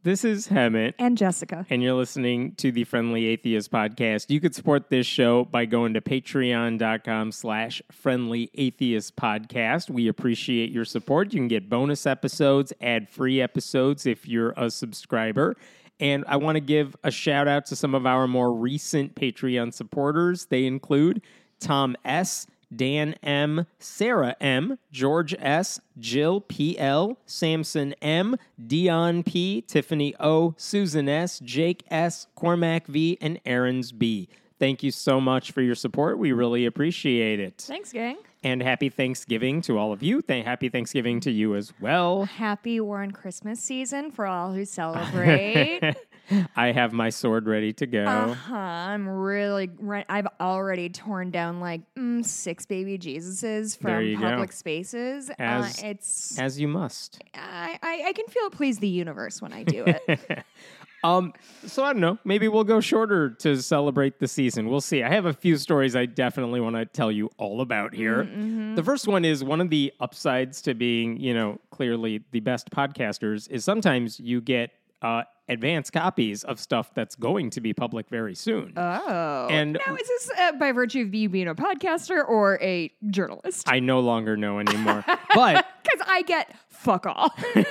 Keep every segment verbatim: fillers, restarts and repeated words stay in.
This is Hemant. And Jessica. And you're listening to the Friendly Atheist Podcast. You could support this show by going to patreon.com slash Friendly Atheist Podcast. We appreciate your support. You can get bonus episodes, ad-free episodes if you're a subscriber. And I want to give a shout out to some of our more recent Patreon supporters. They include Tom S., Dan M., Sarah M., George S., Jill P L., Samson M., Dion P., Tiffany O., Susan S., Jake S., Cormac V., and Aaron's B. Thank you so much for your support. We really appreciate it. Thanks, gang. And happy Thanksgiving to all of you. Th- happy Thanksgiving to you as well. Happy Warren Christmas season for all who celebrate. I have my sword ready to go. Uh-huh. I'm really... Re- I've already torn down like mm, six baby Jesuses from public go. spaces. As, uh, it's as you must. I, I, I can feel it please the universe when I do it. Um, so I don't know, maybe we'll go shorter to celebrate the season. We'll see. I have a few stories I definitely want to tell you all about here. Mm-hmm. The first one is one of the upsides to being, you know, clearly the best podcasters is sometimes you get uh, advance copies of stuff that's going to be public very soon. Oh. And now, is this uh, by virtue of you being a podcaster or a journalist? I no longer know anymore. But because I get fuck all.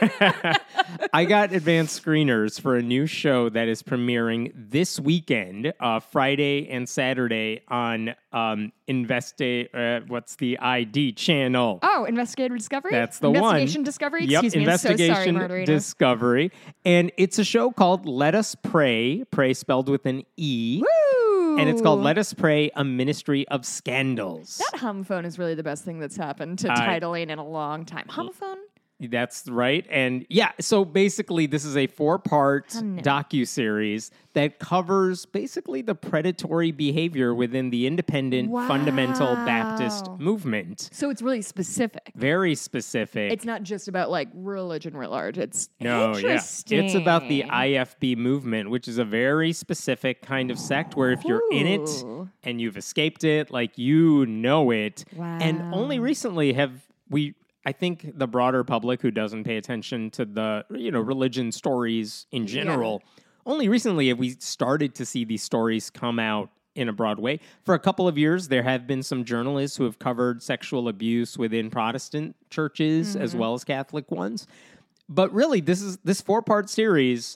I got advanced screeners for a new show that is premiering this weekend, uh, Friday and Saturday on um, Investi- uh, what's the I D channel? Oh, Investigative Discovery? That's the Investigation one. Investigation Discovery? Yep, Excuse me, Investigation I'm so sorry, Discovery. And it's a show called Let Us Pray, pray spelled with an E. Woo! And it's called Let Us Pray, a Ministry of Scandals. That homophone is really the best thing that's happened to Uh, titling in a long time. Homophone? That's right. And yeah, so basically this is a four-part Oh, no. docuseries that covers basically the predatory behavior within the independent Wow. fundamental Baptist movement. So it's really specific. Very specific. It's not just about like religion writ large. It's no, yeah. interesting. It's about the I F B movement, which is a very specific kind of sect where if you're in it Ooh. and you've escaped it, like you know it. Wow. And only recently have we I think the broader public who doesn't pay attention to the, you know, religion stories in general, yeah. only recently have we started to see these stories come out in a broad way. For a couple of years, there have been some journalists who have covered sexual abuse within Protestant churches mm-hmm. as well as Catholic ones. But really, this is this four-part series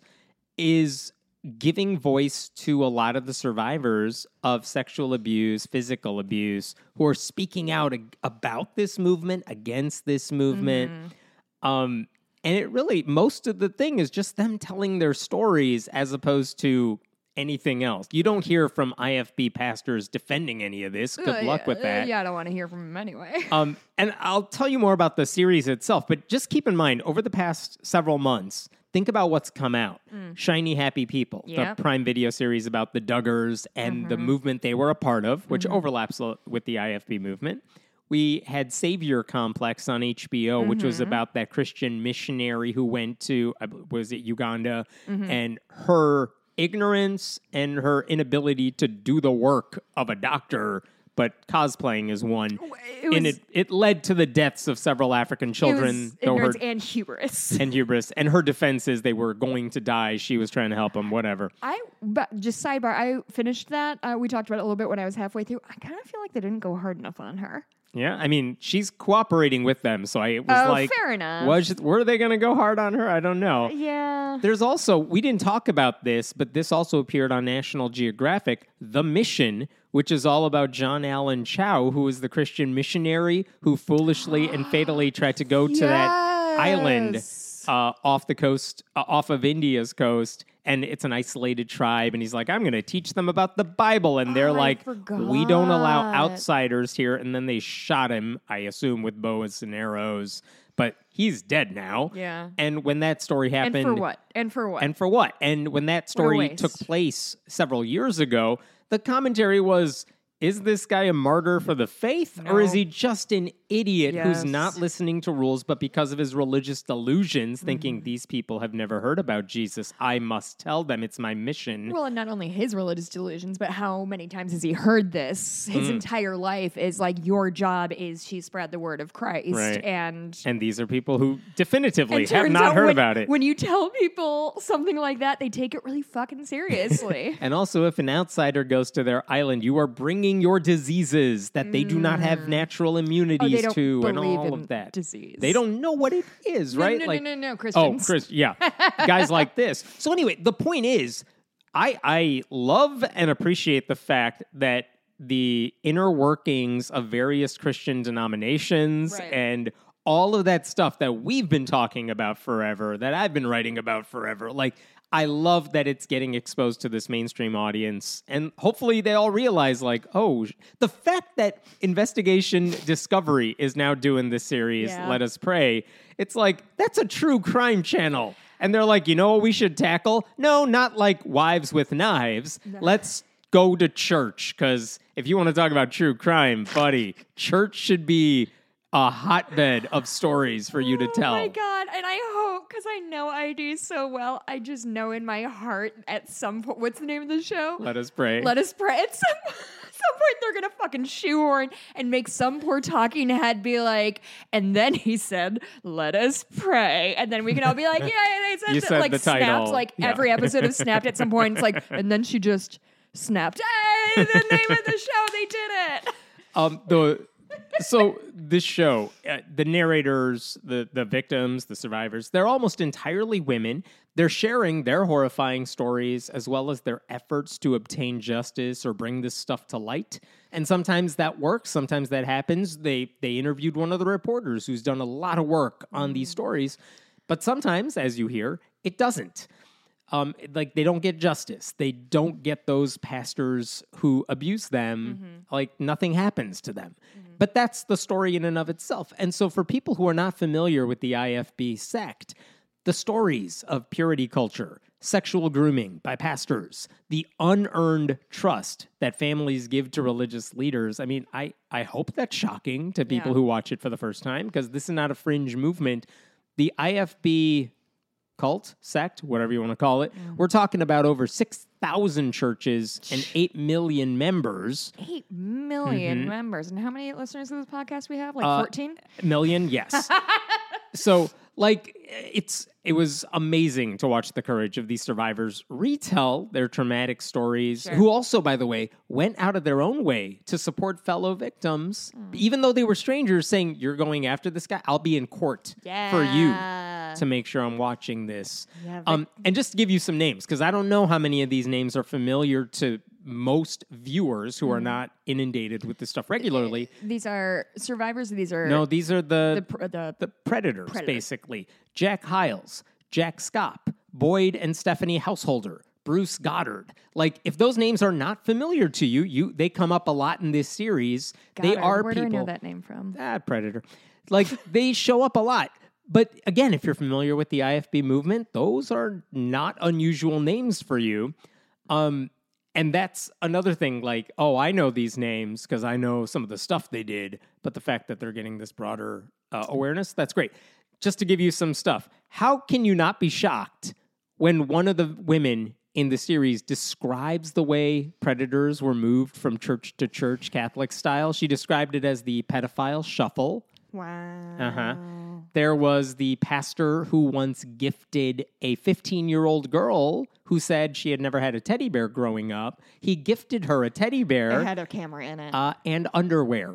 is giving voice to a lot of the survivors of sexual abuse, physical abuse, who are speaking out ag- about this movement, against this movement. Mm-hmm. Um, and it really, most of the thing is just them telling their stories as opposed to anything else. You don't hear from I F B pastors defending any of this. Good uh, luck yeah, with that. Uh, yeah, I don't want to hear from them anyway. um, and I'll tell you more about the series itself, but just keep in mind, over the past several months, think about what's come out. Mm. Shiny Happy People, yep. the Prime Video series about the Duggars and mm-hmm. the movement they were a part of, which mm-hmm. overlaps with the I F B movement. We had Savior Complex on H B O, mm-hmm. which was about that Christian missionary who went to, was it Uganda, mm-hmm. and her ignorance and her inability to do the work of a doctor, but cosplaying is one. It was, and it, it led to the deaths of several African children. It was ignorance her, and hubris. And hubris. And her defense is they were going to die. She was trying to help them, whatever. I, but just sidebar, I finished that. Uh, we talked about it a little bit when I was halfway through. I kind of feel like they didn't go hard enough on her. Yeah, I mean, she's cooperating with them, so I was oh, like, fair enough. Was, were they going to go hard on her? I don't know. Yeah. There's also, we didn't talk about this, but this also appeared on National Geographic, The Mission, which is all about John Allen Chau, who was the Christian missionary who foolishly and fatally tried to go to yes. that island uh, off the coast, uh, off of India's coast, and it's an isolated tribe, and he's like, I'm going to teach them about the Bible, and they're oh, like, we don't allow outsiders here, and then they shot him, I assume, with bows and arrows, but he's dead now. Yeah. And when that story happened... And for what? And for what? And for what? And when that story took place several years ago, the commentary was, is this guy a martyr for the faith, No. or is he just an idiot Yes. who's not listening to rules, but because of his religious delusions, thinking Mhm. these people have never heard about Jesus, I must tell them, it's my mission. Well, and not only his religious delusions, but how many times has he heard this? His Mm. entire life is like, your job is to spread the word of Christ. Right. And And these are people who definitively and have turns not out heard when, about it. When you tell people something like that, they take it really fucking seriously. And also, if an outsider goes to their island, you are bringing your diseases that they do not have natural oh, immunities they don't to and believe all in of that. disease. They don't know what it is, No, right? No, no, like, no, no, no, oh, Christians. Chris, yeah. Guys like this. So anyway, the point is, I I love and appreciate the fact that the inner workings of various Christian denominations Right. and all of that stuff that we've been talking about forever, that I've been writing about forever, like, I love that it's getting exposed to this mainstream audience. And hopefully they all realize, like, oh, sh- the fact that Investigation Discovery is now doing this series, Yeah. Let Us Pray, it's like, that's a true crime channel. And they're like, you know what we should tackle? No, not like wives with knives. No. Let's go to church. Because if you want to talk about true crime, buddy, church should be a hotbed of stories for you to tell. Oh my God. And I hope, because I know I do so well, I just know in my heart at some point, what's the name of the show? Let Us Pray. Let Us Pray. At some, at some point, they're going to fucking shoehorn and make some poor talking head be like, and then he said, let us pray. And then we can all be like, yeah, they said, You that. said like the Snapped, title. like Yeah. every episode of Snapped at some point, it's like, and then she just snapped. Hey, the name of the show, they did it. Um, the so this show, uh, the narrators, the the victims, the survivors, they're almost entirely women. They're sharing their horrifying stories as well as their efforts to obtain justice or bring this stuff to light. And sometimes that works. Sometimes that happens. They they interviewed one of the reporters who's done a lot of work on these stories, but sometimes, as you hear, it doesn't. Um, like they don't get justice. They don't get those pastors who abuse them. Mm-hmm. Like nothing happens to them. Mm-hmm. But that's the story in and of itself. And so for people who are not familiar with the I F B sect, the stories of purity culture, sexual grooming by pastors, the unearned trust that families give to religious leaders. I mean, I, I hope that's shocking to people Yeah. who watch it for the first time, because this is not a fringe movement. The I F B cult, sect, whatever you want to call it. Mm. We're talking about over six thousand churches and eight million members. Eight million Mhm. members. And how many listeners to this podcast we have? Like Uh, fourteen? Million, yes. So, like, it's it was amazing to watch the courage of these survivors retell their traumatic stories, Sure. who also, by the way, went out of their own way to support fellow victims, Mm. even though they were strangers, saying, you're going after this guy, I'll be in court for you to make sure I'm watching this. Yeah, but- Um, and just to give you some names, because I don't know how many of these names are familiar to most viewers who are not inundated with this stuff regularly. These are survivors. These are No, these are the the pr- the, the predators, Predator. basically. Jack Hiles, Jack Scott, Boyd and Stephanie Householder, Bruce Goddard. Like, if those names are not familiar to you, you they come up a lot in this series. They Goddard. are Where people. do I know that name from? Ah, Predator. Like, they show up a lot. But again, if you're familiar with the I F B movement, those are not unusual names for you. Um, and that's another thing, like, oh, I know these names because I know some of the stuff they did, but the fact that they're getting this broader uh, awareness, that's great. Just to give you some stuff, how can you not be shocked when one of the women in the series describes the way predators were moved from church to church, Catholic style? She described it as the pedophile shuffle. Wow. Uh-huh. There was the pastor who once gifted a fifteen-year-old girl who said she had never had a teddy bear growing up. He gifted her a teddy bear It had a camera in it. uh, and underwear.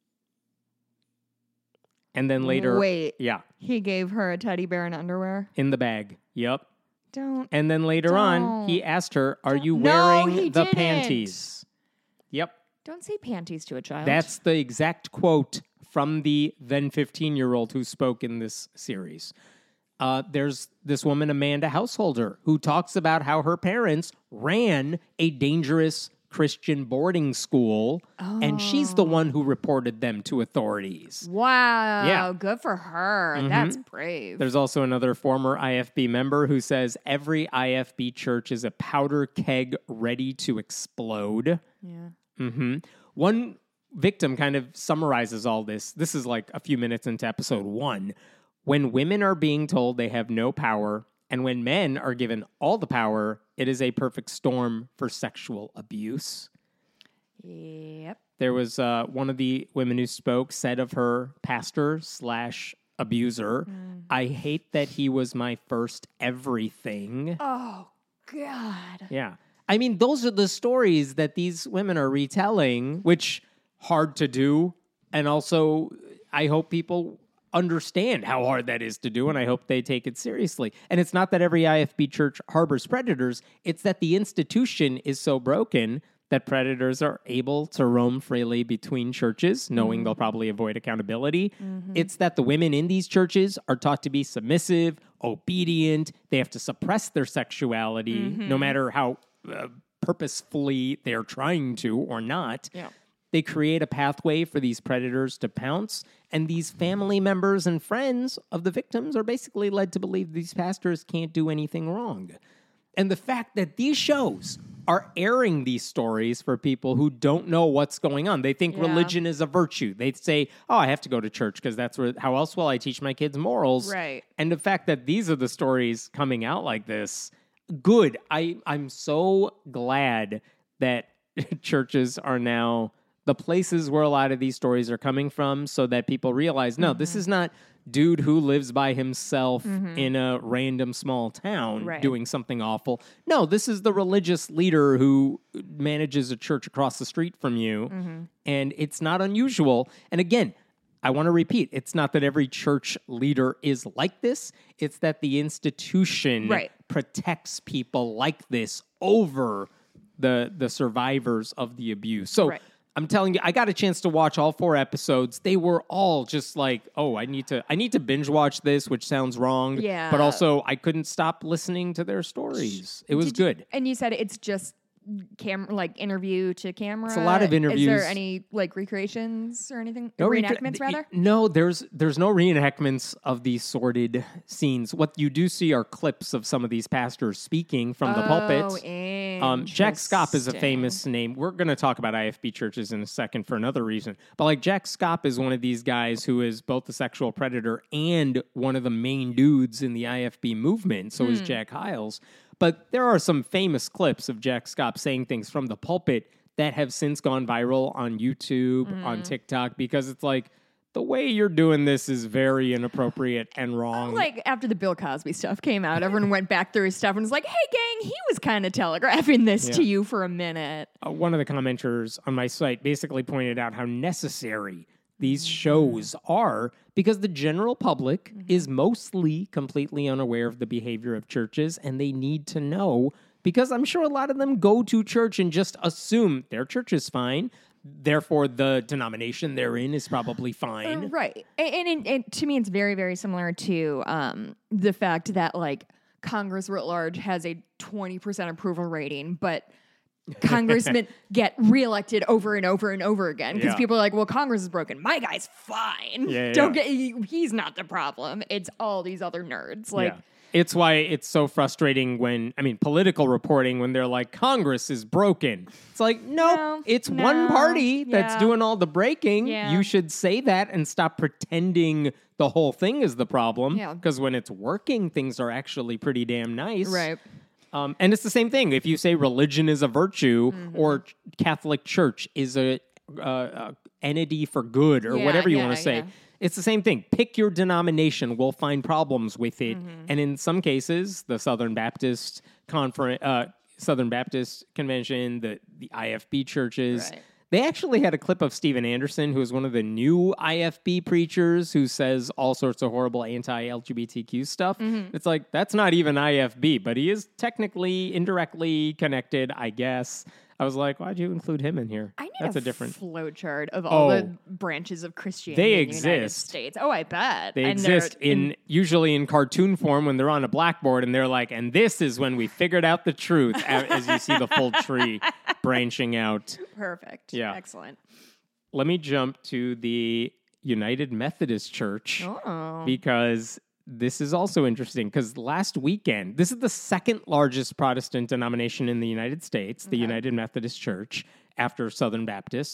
And then later... Wait. Yeah, He gave her a teddy bear and underwear. in the bag. Yep. Don't. And then later on, he Don't. asked her, are you No, wearing he the didn't. panties? Yep. Don't say panties to a child. That's the exact quote from the then fifteen-year-old who spoke in this series. Uh, there's this woman, Amanda Householder, who talks about how her parents ran a dangerous Christian boarding school, and she's the one who reported them to authorities. Wow. Yeah. Good for her. Mhm. That's brave. There's also another former I F B member who says every I F B church is a powder keg ready to explode. yeah. hmm One victim kind of summarizes all this. This is like a few minutes into episode one. When women are being told they have no power, and when men are given all the power, it is a perfect storm for sexual abuse. Yep. There was uh, one of the women who spoke said of her pastor slash abuser, mm. I hate that he was my first everything. Oh, God. Yeah. I mean, those are the stories that these women are retelling, which hard to do. And also, I hope people understand how hard that is to do, and I hope they take it seriously. And it's not that every I F B church harbors predators. It's that the institution is so broken that predators are able to roam freely between churches, knowing mm-hmm. they'll probably avoid accountability. Mm-hmm. It's that the women in these churches are taught to be submissive, obedient. They have to suppress their sexuality, mm-hmm. no matter how uh, purposefully they're trying to or not. Yeah. They create a pathway for these predators to pounce, and these family members and friends of the victims are basically led to believe these pastors can't do anything wrong. And the fact that these shows are airing these stories for people who don't know what's going on. They think yeah. religion is a virtue. They say, oh, I have to go to church because that's where, how else will I teach my kids morals? Right. And the fact that these are the stories coming out like this, good. I, I'm so glad that churches are now the places where a lot of these stories are coming from so that people realize, no, mm-hmm. this is not dude who lives by himself mm-hmm. in a random small town right. doing something awful. No, this is the religious leader who manages a church across the street from you. Mm-hmm. And it's not unusual. And again, I want to repeat, it's not that every church leader is like this. It's that the institution right. protects people like this over the the survivors of the abuse. So right. I'm telling you, I got a chance to watch all four episodes. They were all just like, oh, I need to I need to binge watch this, which sounds wrong. Yeah. But also, I couldn't stop listening to their stories. It was Did good. You, and you said it's just cam like interview to camera. It's a lot of interviews. Is there any like recreations or anything? No reenactments, recre- rather? No, there's there's no reenactments of these sordid scenes. What you do see are clips of some of these pastors speaking from the oh, pulpit. Um, Jack Scopp is a famous name. We're going to talk about I F B churches in a second for another reason. But like Jack Scopp is one of these guys who is both a sexual predator and one of the main dudes in the I F B movement. So hmm. is Jack Hyles. But there are some famous clips of Jack Scopp saying things from the pulpit that have since gone viral on YouTube, mm. on TikTok, because it's like, the way you're doing this is very inappropriate and wrong. Like, after the Bill Cosby stuff came out, everyone went back through his stuff and was like, hey, gang, he was kind of telegraphing this yeah. to you for a minute. Uh, one of the commenters on my site basically pointed out how necessary these shows are because the general public mm-hmm. is mostly completely unaware of the behavior of churches, and they need to know because I'm sure a lot of them go to church and just assume their church is fine. Therefore, the denomination they're in is probably fine. Uh, right. And, and, and to me, it's very, very similar to um, the fact that, like, Congress writ large has a twenty percent approval rating, but congressmen get reelected over and over and over again because yeah. people are like, well, Congress is broken. My guy's fine. Yeah, yeah, Don't yeah. get he, he's not the problem. It's all these other nerds. Like, yeah. It's why it's so frustrating when, I mean, political reporting, when they're like, Congress is broken. It's like, nope, no, it's no, one party that's yeah. doing all the breaking. Yeah. You should say that and stop pretending the whole thing is the problem. Yeah. Because when it's working, things are actually pretty damn nice. Right. Um, and it's the same thing. If you say religion is a virtue mm-hmm. or Catholic Church is a, uh, a entity for good or yeah, whatever you yeah, want to say, yeah. it's the same thing. Pick your denomination. We'll find problems with it. Mm-hmm. And in some cases, the Southern Baptist Conference, uh, Southern Baptist Convention, the, the I F B churches, right. they actually had a clip of Steven Anderson, who is one of the new I F B preachers who says all sorts of horrible anti-L G B T Q stuff. Mm-hmm. It's like, that's not even I F B, but he is technically, indirectly connected, I guess. I was like, why'd you include him in here? I need That's a, a different flowcharight of all oh, the branches of Christianity they in the exist. United States. Oh, I bet. They and exist in, in usually in cartoon form when they're on a blackboard, and they're like, and this is when we figured out the truth, as you see the full tree branching out. Perfect. Yeah. Excellent. Let me jump to the United Methodist Church oh. because this is also interesting because last weekend, this is the second largest Protestant denomination in the United States, the okay. United Methodist Church, after Southern Baptist.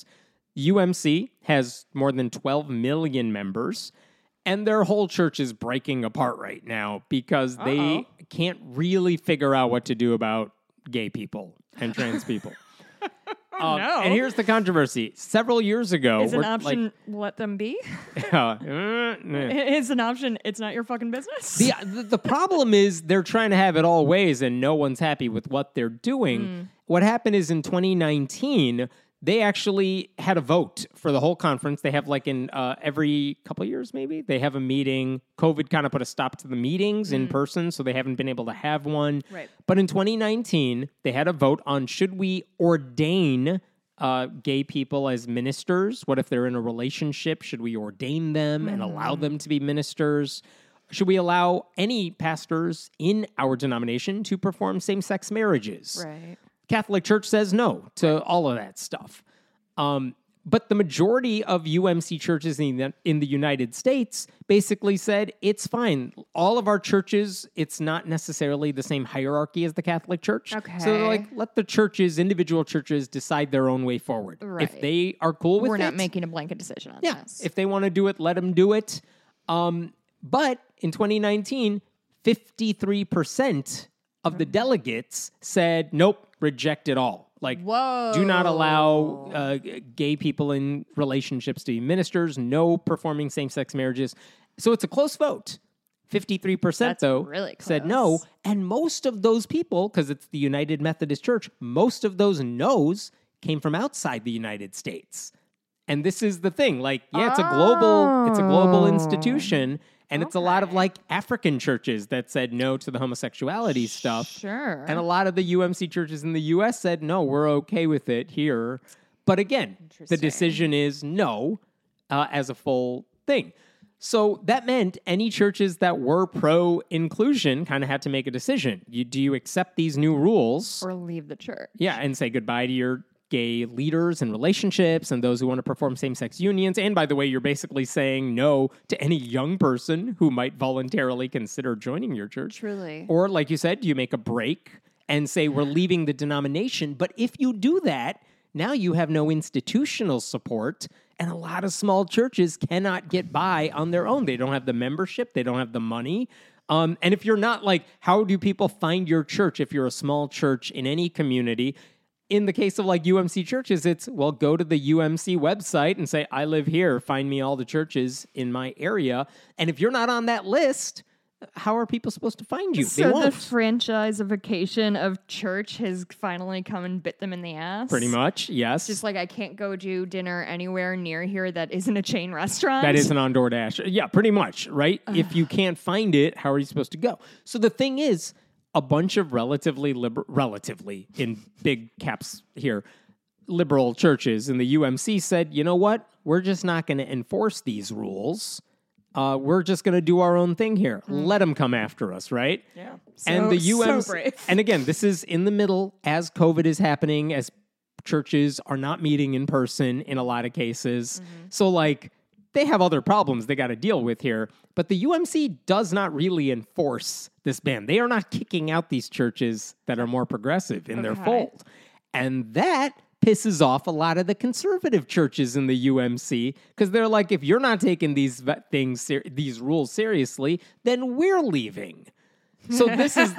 U M C has more than twelve million members, and their whole church is breaking apart right now because Uh-oh. they can't really figure out what to do about gay people and trans people. Oh, um, no. And here's the controversy. Several years ago... Is an option like, let them be? uh, uh, Is an option it's not your fucking business? The, the, the problem is they're trying to have it all ways and no one's happy with what they're doing. Mm. What happened is in twenty nineteen... they actually had a vote for the whole conference. They have like in uh, every couple of years, maybe, they have a meeting. COVID kind of put a stop to the meetings mm. in person, so they haven't been able to have one. Right. But in twenty nineteen, they had a vote on should we ordain uh, gay people as ministers? What if they're in a relationship? Should we ordain them mm. and allow them to be ministers? Should we allow any pastors in our denomination to perform same-sex marriages? Right. Catholic Church says no to all of that stuff. Um, but the majority of U M C churches in the, in the United States basically said, it's fine. All of our churches, it's not necessarily the same hierarchy as the Catholic Church. Okay. So they're like, let the churches, individual churches, decide their own way forward. Right. If they are cool with We're it. We're not making a blanket decision on yeah, this. If they want to do it, let them do it. Um, but in twenty nineteen, fifty-three percent of the delegates said, nope, reject it all. Like, Whoa. do not allow uh, gay people in relationships to be ministers, no performing same-sex marriages. So it's a close vote. fifty-three percent, That's though, really close. said no. And most of those people, because it's the United Methodist Church, most of those no's came from outside the United States. And this is the thing. Like, yeah, it's a global, it's a global institution. And okay. it's a lot of like African churches that said no to the homosexuality stuff. Sure. And a lot of the U M C churches in the U S said, no, we're okay with it here. But again, the decision is no uh, as a full thing. So that meant any churches that were pro-inclusion kind of had to make a decision. You, do you accept these new rules? Or leave the church. Yeah, and say goodbye to your gay leaders and relationships and those who want to perform same-sex unions. And by the way, you're basically saying no to any young person who might voluntarily consider joining your church. Truly. Or like you said, you make a break and say we're leaving the denomination. But if you do that, now you have no institutional support, and a lot of small churches cannot get by on their own. They don't have the membership. They don't have the money. Um, and if you're not like, how do people find your church if you're a small church in any community? In the case of like U M C churches, it's, well, go to the U M C website and say, I live here, find me all the churches in my area. And if you're not on that list, how are people supposed to find you? So they won't. The franchiseification of church has finally come and bit them in the ass? Pretty much, yes. Just like I can't go do dinner anywhere near here that isn't a chain restaurant? That isn't on DoorDash. Yeah, pretty much, right? If you can't find it, how are you supposed to go? So the thing is, a bunch of relatively liberal, relatively in big caps here, liberal churches in the U M C said, you know what? We're just not going to enforce these rules. Uh, we're just going to do our own thing here. Mm. Let them come after us, right? Yeah. So, and the U M C, so brave. And again, this is in the middle as COVID is happening, as churches are not meeting in person in a lot of cases. Mm-hmm. So like, they have other problems they got to deal with here. But the U M C does not really enforce this ban. They are not kicking out these churches that are more progressive in okay. their fold. And that pisses off a lot of the conservative churches in the U M C because they're like, if you're not taking these things, ser- these rules seriously, then we're leaving. So this is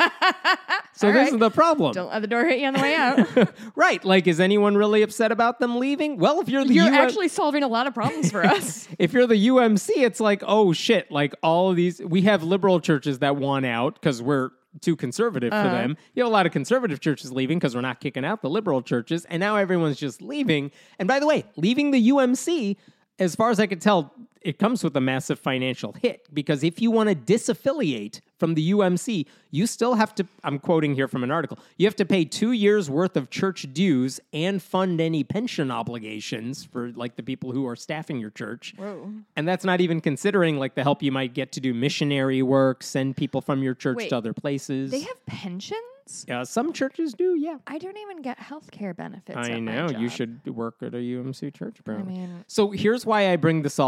so All this right. is the problem. Don't let the door hit you on the way out. Right. Like, is anyone really upset about them leaving? Well, if you're the You're U M- actually solving a lot of problems for us. If you're the U M C, it's like, oh shit, like all of these, we have liberal churches that want out because we're too conservative uh-huh. for them. You have a lot of conservative churches leaving because we're not kicking out the liberal churches, and now everyone's just leaving. And by the way, leaving the U M C, as far as I could tell, it comes with a massive financial hit because if you want to disaffiliate from the U M C, you still have to, I'm quoting here from an article, you have to pay two years worth of church dues and fund any pension obligations for like the people who are staffing your church. Whoa. And that's not even considering like the help you might get to do missionary work, send people from your church Wait, to other places. They have pensions? Yeah, some churches do, yeah. I don't even get health care benefits. I at know. my job. You should work at a U M C church, apparently. I mean, so here's why I bring this all up.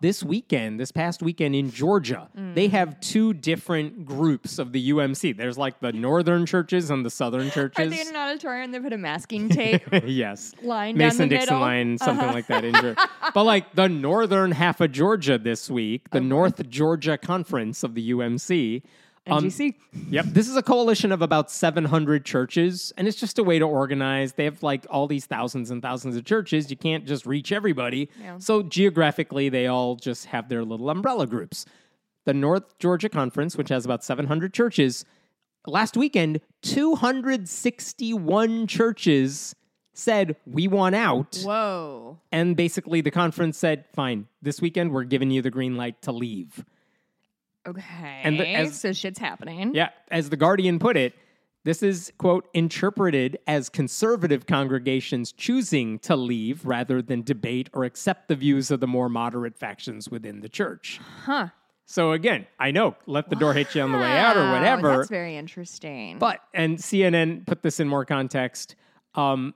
this weekend, this past weekend in Georgia, mm. they have two different groups of the U M C. There's like the northern churches and the southern churches. Are they in an auditorium? They put a masking tape yes. line Mason down the Dixon middle? line, something Uh-huh. like that. In Georgia. But like the northern half of Georgia this week, the okay. North Georgia Conference of the U M C. N G C. Um, yep. This is a coalition of about seven hundred churches, and it's just a way to organize. They have like all these thousands and thousands of churches. You can't just reach everybody. Yeah. So geographically, they all just have their little umbrella groups. The North Georgia Conference, which has about seven hundred churches, last weekend, two hundred sixty-one churches said, we want out. Whoa. And basically the conference said, fine, this weekend we're giving you the green light to leave. Okay, and the, as, so shit's happening. Yeah, as The Guardian put it, this is, quote, interpreted as conservative congregations choosing to leave rather than debate or accept the views of the more moderate factions within the church. Huh. So again, I know, let the door hit you on the way out or whatever. That's very interesting. But, and C N N put this in more context, um,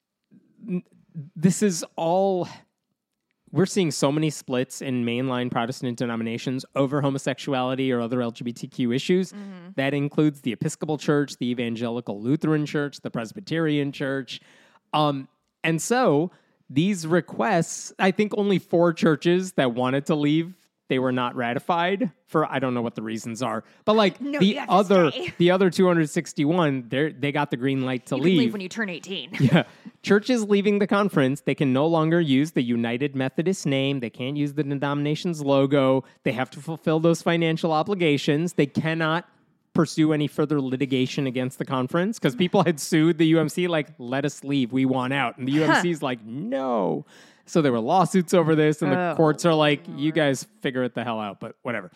this is all... We're seeing so many splits in mainline Protestant denominations over homosexuality or other L G B T Q issues. Mm-hmm. That includes the Episcopal Church, the Evangelical Lutheran Church, the Presbyterian Church. Um, and so these requests, I think only four churches that wanted to leave, they were not ratified for, I don't know what the reasons are. But like no, the other the other two hundred sixty-one, they they got the green light to you leave. Can leave when you turn eighteen. Yeah. Churches leaving the conference, they can no longer use the United Methodist name. They can't use the denomination's logo. They have to fulfill those financial obligations. They cannot pursue any further litigation against the conference because people had sued the U M C like, let us leave. We want out. And the U M C's like, no. So there were lawsuits over this, and the oh, courts are like, you guys figure it the hell out, but whatever.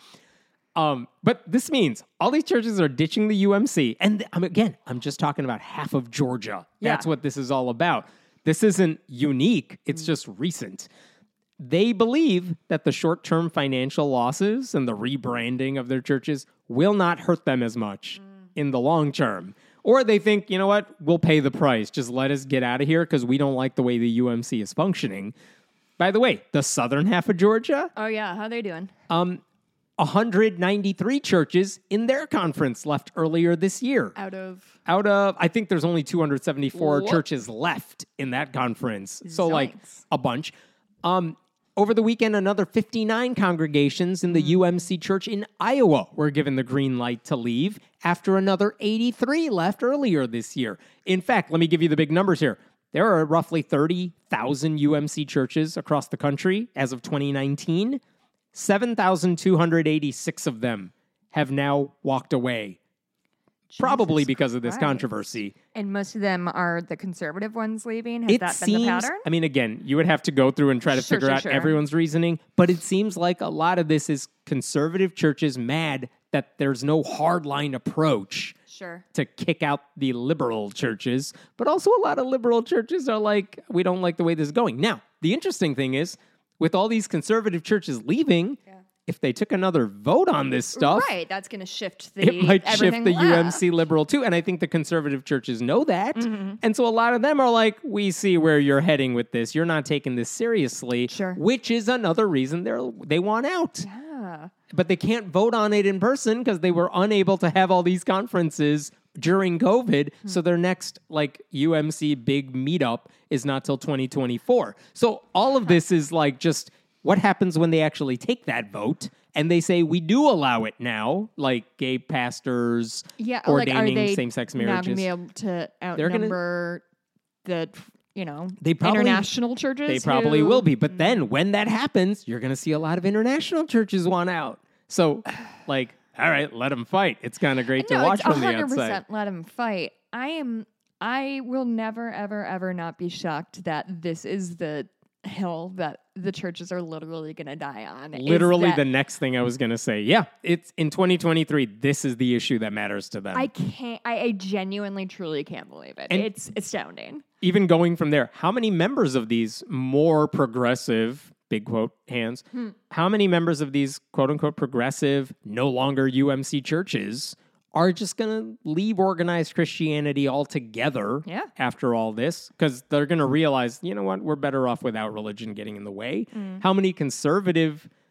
Um, but this means all these churches are ditching the U M C. And th- I'm, again, I'm just talking about half of Georgia. Yeah. That's what this is all about. This isn't unique. It's mm. just recent. They believe that the short-term financial losses and the rebranding of their churches will not hurt them as much mm. in the long term. Or they think, you know what, we'll pay the price. Just let us get out of here because we don't like the way the U M C is functioning. By the way, the southern half of Georgia. Oh, yeah. How are they doing? Um, one hundred ninety-three churches in their conference left earlier this year. Out of? Out of, I think there's only two hundred seventy-four what? churches left in that conference. So, Zoinks. like, a bunch. Um, over the weekend, another fifty-nine congregations in the U M C church in Iowa were given the green light to leave after another eighty-three left earlier this year. In fact, let me give you the big numbers here. There are roughly thirty thousand U M C churches across the country as of twenty nineteen. seven thousand two hundred eighty-six of them have now walked away. Jesus Probably because of this Christ. controversy. And most of them are the conservative ones leaving? Has it that seems, been the pattern? I mean, again, you would have to go through and try to sure, figure sure, out sure. everyone's reasoning, but it seems like a lot of this is conservative churches mad that there's no hardline approach sure. to kick out the liberal churches, but also a lot of liberal churches are like, we don't like the way this is going. Now, the interesting thing is, with all these conservative churches leaving, yeah. if they took another vote on this stuff, right, that's going to shift the it might shift the left. U M C liberal too. And I think the conservative churches know that. Mm-hmm. And so a lot of them are like, we see where you're heading with this. You're not taking this seriously, sure. which is another reason they're they want out. Yeah. But they can't vote on it in person because they were unable to have all these conferences during COVID. Hmm. So their next like U M C big meetup is not till twenty twenty-four. So all of this is like just what happens when they actually take that vote and they say we do allow it now, like gay pastors yeah, ordaining like, same-sex not marriages. Not going to be able to outnumber gonna, the you know they probably, international churches. They probably who, will be, but then when that happens, you're going to see a lot of international churches want out. So, like, all right, let them fight. It's kind of great no, to watch it's from the one hundred percent outside. Let them fight. I am. I will never, ever, ever not be shocked that this is the hill that the churches are literally going to die on. Literally that, the next thing I was going to say. Yeah, it's in twenty twenty-three. This is the issue that matters to them. I can't, I, I genuinely, truly can't believe it. And it's astounding. Even going from there, how many members of these more progressive, big quote, hands, hmm. how many members of these quote unquote progressive, no longer U M C churches are just going to leave organized Christianity altogether yeah. after all this? Because they're going to realize, you know what, we're better off without religion getting in the way. Mm. How many conservative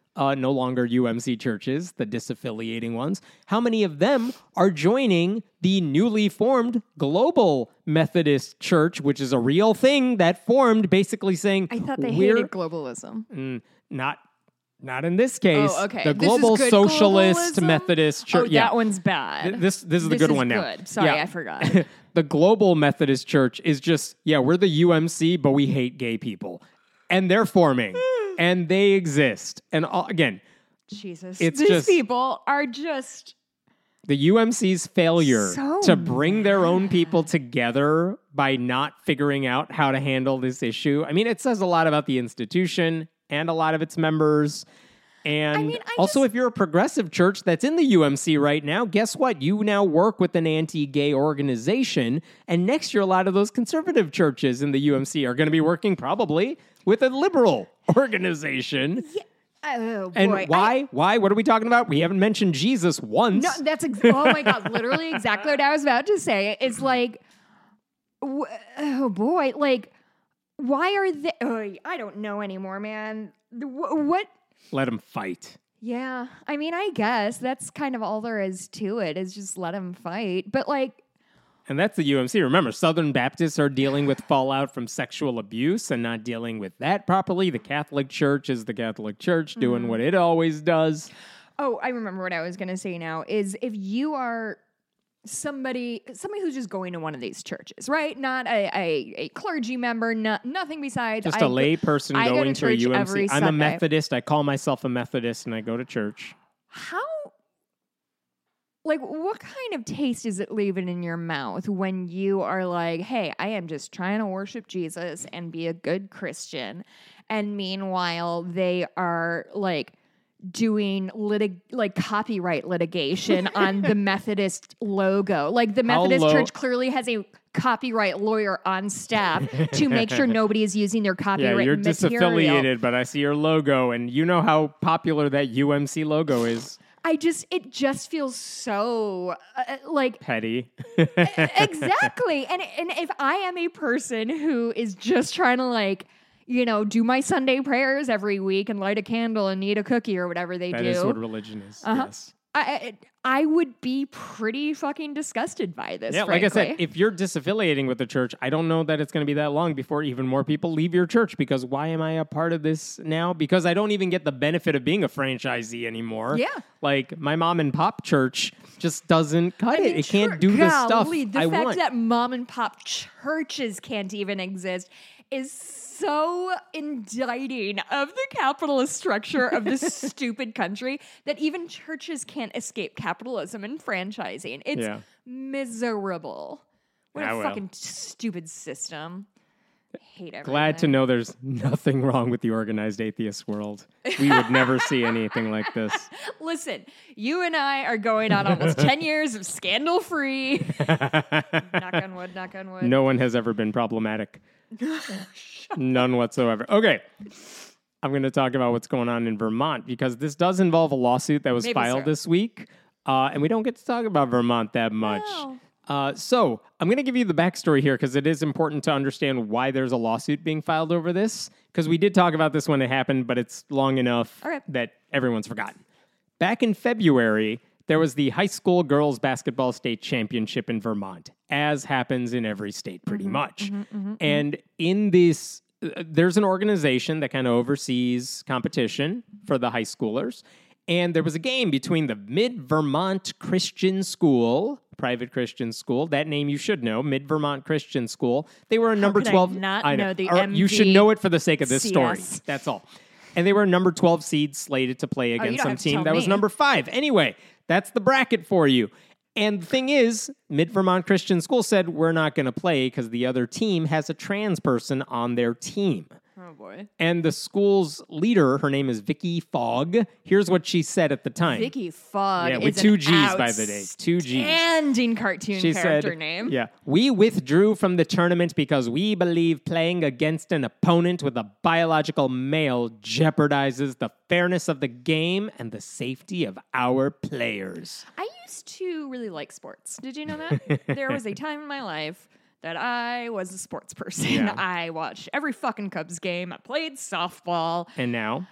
uh, no longer U M C churches, the disaffiliating ones, how many of them are joining the newly formed Global Methodist Church, which is a real thing that formed, basically saying, I thought they we're hated globalism. mm, not not in this case. Oh, okay. The This is Global good Socialist globalism? Methodist Church. Oh, yeah. that one's bad. Th- This this is the This good is one now. good. Sorry, Yeah. I forgot. The Global Methodist Church is just, yeah, we're the U M C, but we hate gay people. And they're forming. And they exist. And all, again, Jesus. It's These just- people are just... the U M C's failure So to bring their own people together by not figuring out how to handle this issue. I mean, it says a lot about the institution and a lot of its members. And I mean, I also, just- if you're a progressive church that's in the U M C right now, guess what? You now work with an anti-gay organization. And next year, a lot of those conservative churches in the U M C are going to be working probably with a liberal organization. Oh, boy. And I- why? Why? What are we talking about? We haven't mentioned Jesus once. No, that's ex- oh my god, literally exactly what I was about to say. It's like, wh- oh boy, like, why are they? Oh, I don't know anymore, man. The- wh- What? Let them fight. Yeah, I mean, I guess that's kind of all there is to it. Is just let them fight. But like, And that's the U M C. Remember, Southern Baptists are dealing with fallout from sexual abuse and not dealing with that properly. The Catholic Church is the Catholic Church doing what it always does. oh, I remember what I was gonna say. Now is if you are somebody somebody who's just going to one of these churches, right? Not a a, a clergy member, not nothing besides Just a a lay person I go going to to a church U M every C. I'm a Sunday. Methodist. I call myself a Methodist and I go to church. How, like, what kind of taste is it leaving in your mouth when you are like, hey, I am just trying to worship Jesus and be a good Christian? And meanwhile, they are like doing litig- like copyright litigation on the Methodist logo. Like the How Methodist low- Church clearly has a copyright lawyer on staff to make sure nobody is using their Yeah, copyright you're material. disaffiliated, but I see your logo, and you know how popular that U M C logo is. I just, it just feels so uh, like Petty. exactly. And and if I am a person who is just trying to like, you know, do my Sunday prayers every week and light a candle and eat a cookie or whatever they That do, is what religion is. Uh-huh. Yes. I I would be pretty fucking disgusted by this. Yeah, like I frankly. said, if you're disaffiliating with the church, I don't know that it's going to be that long before even more people leave your church, because why am I a part of this now? Because I don't even get the benefit of being a franchisee anymore. Yeah. Like my mom and pop church just doesn't cut I it. mean, It can't chur- do the stuff golly, the I fact want. that mom and pop churches can't even exist is so indicting of the capitalist structure of this stupid country that even churches can't escape capitalism and franchising. It's Yeah. miserable. What Ah, a well. fucking stupid system. I hate everything. Glad to know there's nothing wrong with the organized atheist world. We would never see anything like this. Listen, you and I are going on almost ten years of scandal free. Knock on wood, knock on wood. No one has ever been problematic. None whatsoever. Okay. I'm going to talk about what's going on in Vermont, because this does involve a lawsuit that was Maple filed syrup. this week. Uh, and we don't get to talk about Vermont that much. No. Uh, so I'm going to give you the backstory here, because it is important to understand why there's a lawsuit being filed over this. Because we did talk about this when it happened, but it's long enough All right. that everyone's forgotten. Back in February, there was the high school girls basketball state championship in Vermont, as happens in every state pretty much. And in this, uh, there's an organization that kind of oversees competition for the high schoolers. And there was a game between the Mid Vermont Christian School, private Christian school. That name you should know, Mid Vermont Christian School. They were a number could I twelve. not I know the Or You should M V know it for the sake of this C S? story. That's all. And they were a number twelve seed slated to play against Oh, don't some have to team tell that was me. number five. Anyway, that's the bracket for you. And the thing is, Mid Vermont Christian School said, we're not going to play because the other team has a trans person on their team. Oh boy. And the school's leader, her name is Vicky Fogg. Here's what she said at the time. Vicky Fogg Yeah, is with two an G's by the day. Two G's. outstanding cartoon She character said, name. Yeah, we withdrew from the tournament because we believe playing against an opponent with a biological male jeopardizes the fairness of the game and the safety of our players. I used to really like sports. Did you know that? There was a time in my life that I was a sports person. Yeah. I watched every fucking Cubs game. I played softball. And now,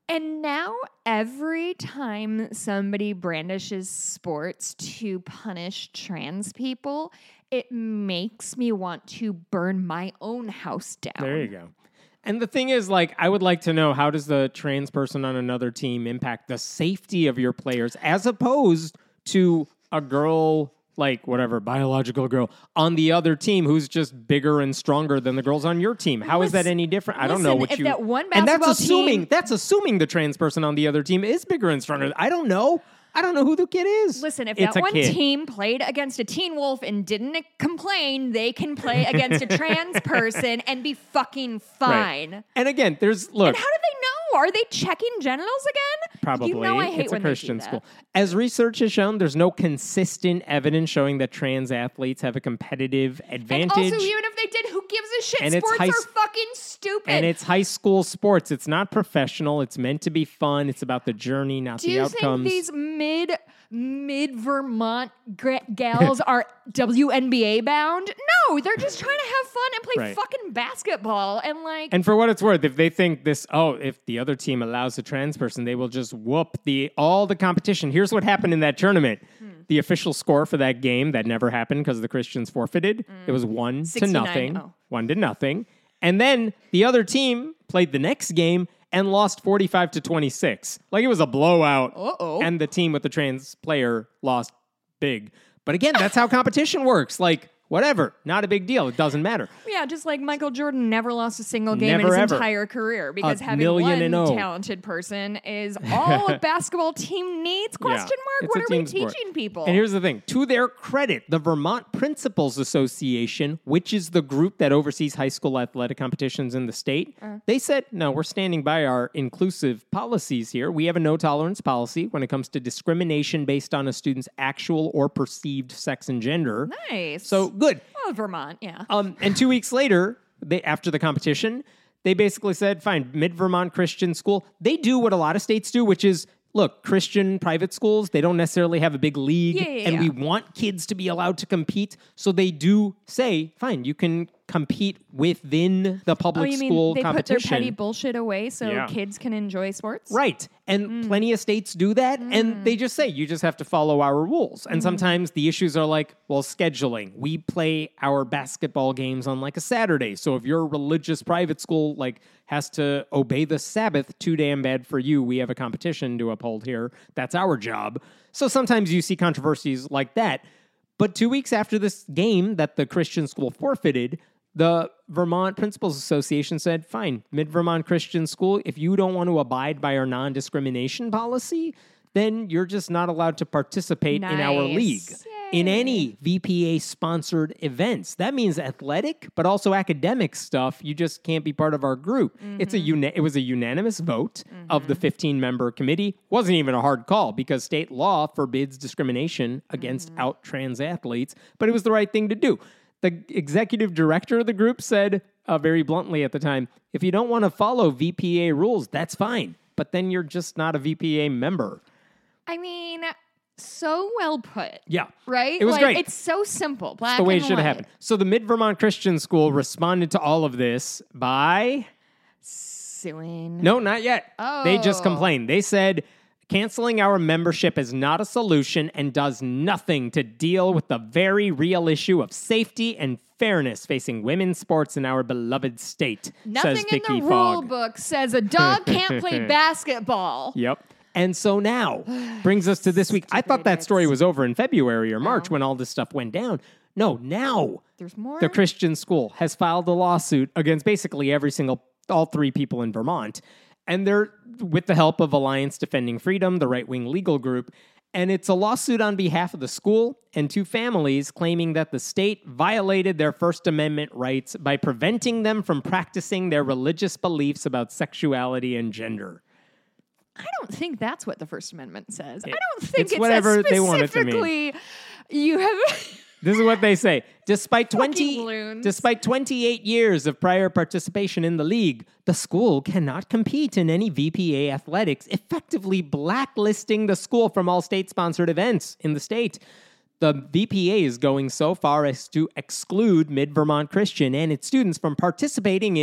And now every time somebody brandishes sports to punish trans people, it makes me want to burn my own house down. There you go. And the thing is, like, I would like to know, how does the trans person on another team impact the safety of your players as opposed to a girl, like, whatever, biological girl on the other team who's just bigger and stronger than the girls on your team? How is that any different? I don't know Listen, what if you... that one and that's basketball assuming, team- that's assuming the trans person on the other team is bigger and stronger. I don't know. I don't know who the kid is. Listen, if It's that a one kid. team played against a Teen Wolf and didn't complain, they can play against a trans person and be fucking fine. Right. And again, there's, look... And how do they know? Are they checking genitals again? Probably. You know I hate it's when a Christian they do school. that. As research has shown, there's no consistent evidence showing that trans athletes have a competitive advantage. And also, even if they did, who gives a shit? And it's Sports high are s- fucking stupid. and it's high school sports. It's not professional. It's meant to be fun. It's about the journey, not Do the you outcomes. think these mid mid Vermont gra- gals are W N B A bound? No, they're just trying to have fun and play Right. fucking basketball and like. And for what it's worth, if they think this, oh, if the other team allows a trans person, they will just whoop the all the competition. Here's what happened in that tournament. Hmm. The official score for that game, that never happened because the Christians forfeited. It was one to sixty-nine, nothing. oh. One to nothing. And then the other team played the next game and lost forty-five to twenty-six. Like, it was a blowout. Uh-oh. And the team with the trans player lost big. But again, that's how competition works. Like, whatever. Not a big deal. It doesn't matter. Yeah, just like Michael Jordan never lost a single game Never, in his ever. entire career because A having million one and oh. talented person is all a basketball team needs? Question Yeah, mark. it's What a are we team sport. teaching people? And here's the thing. To their credit, the Vermont Principals Association, which is the group that oversees high school athletic competitions in the state, Uh. they said, no, we're standing by our inclusive policies here. We have a no-tolerance policy when it comes to discrimination based on a student's actual or perceived sex and gender. Nice. So, good. oh, Vermont, yeah. Um, and two weeks later, they after the competition, they basically said, fine, Mid-Vermont Christian School, they do what a lot of states do, which is, look, Christian private schools, they don't necessarily have a big league, Yeah, yeah, and yeah. we want kids to be allowed to compete. So they do say, fine, you can compete within the Oh, public you school mean they put competition. their petty bullshit away so Yeah. kids can enjoy sports? Right. And Mm. plenty of states do that. And they just say, you just have to follow our rules. Mm. And sometimes the issues are like, well, scheduling. We play our basketball games on like a Saturday. So if your religious private school like has to obey the Sabbath, too damn bad for you. We have a competition to uphold here. That's our job. So sometimes you see controversies like that. But two weeks after this game that the Christian school forfeited, the Vermont Principals Association said, fine, Mid-Vermont Christian School, if you don't want to abide by our non-discrimination policy, then you're just not allowed to participate in our Nice. league. In any V P A-sponsored events. That means athletic, but also academic stuff. You just can't be part of our group. It's a uni- It was a unanimous vote of the fifteen-member committee. Wasn't even a hard call because state law forbids discrimination against out trans athletes, but it was the right thing to do. The executive director of the group said uh, very bluntly at the time, if you don't want to follow V P A rules, that's fine. But then you're just not a V P A member. I mean, so well put. Yeah. Right? It was like, great. It's so simple. Black The way it and should have white. happened. So the Mid-Vermont Christian School responded to all of this by... Suing. No, not yet. They just Oh. complained. They said, canceling our membership is not a solution and does nothing to deal with the very real issue of safety and fairness facing women's sports in our beloved state, Nothing says in Vicky the rule Fogg. book says a dog can't play basketball. Yep. And so now brings us to this week. I thought that story was over in February or March when all this stuff went down. No, now There's more. the Christian school has filed a lawsuit against basically every single, all three people in Vermont. And they're with the help of Alliance Defending Freedom, the right-wing legal group. And it's a lawsuit on behalf of the school and two families claiming that the state violated their First Amendment rights by preventing them from practicing their religious beliefs about sexuality and gender. I don't think that's what the First Amendment says. I It- don't think it's it whatever says they want it to mean. specifically you have. This is what they say. Despite Fucking twenty, loons. despite twenty-eight years of prior participation in the league, the school cannot compete in any V P A athletics, effectively blacklisting the school from all state-sponsored events in the state. The V P A is going so far as to exclude Mid-Vermont Christian and its students from participating in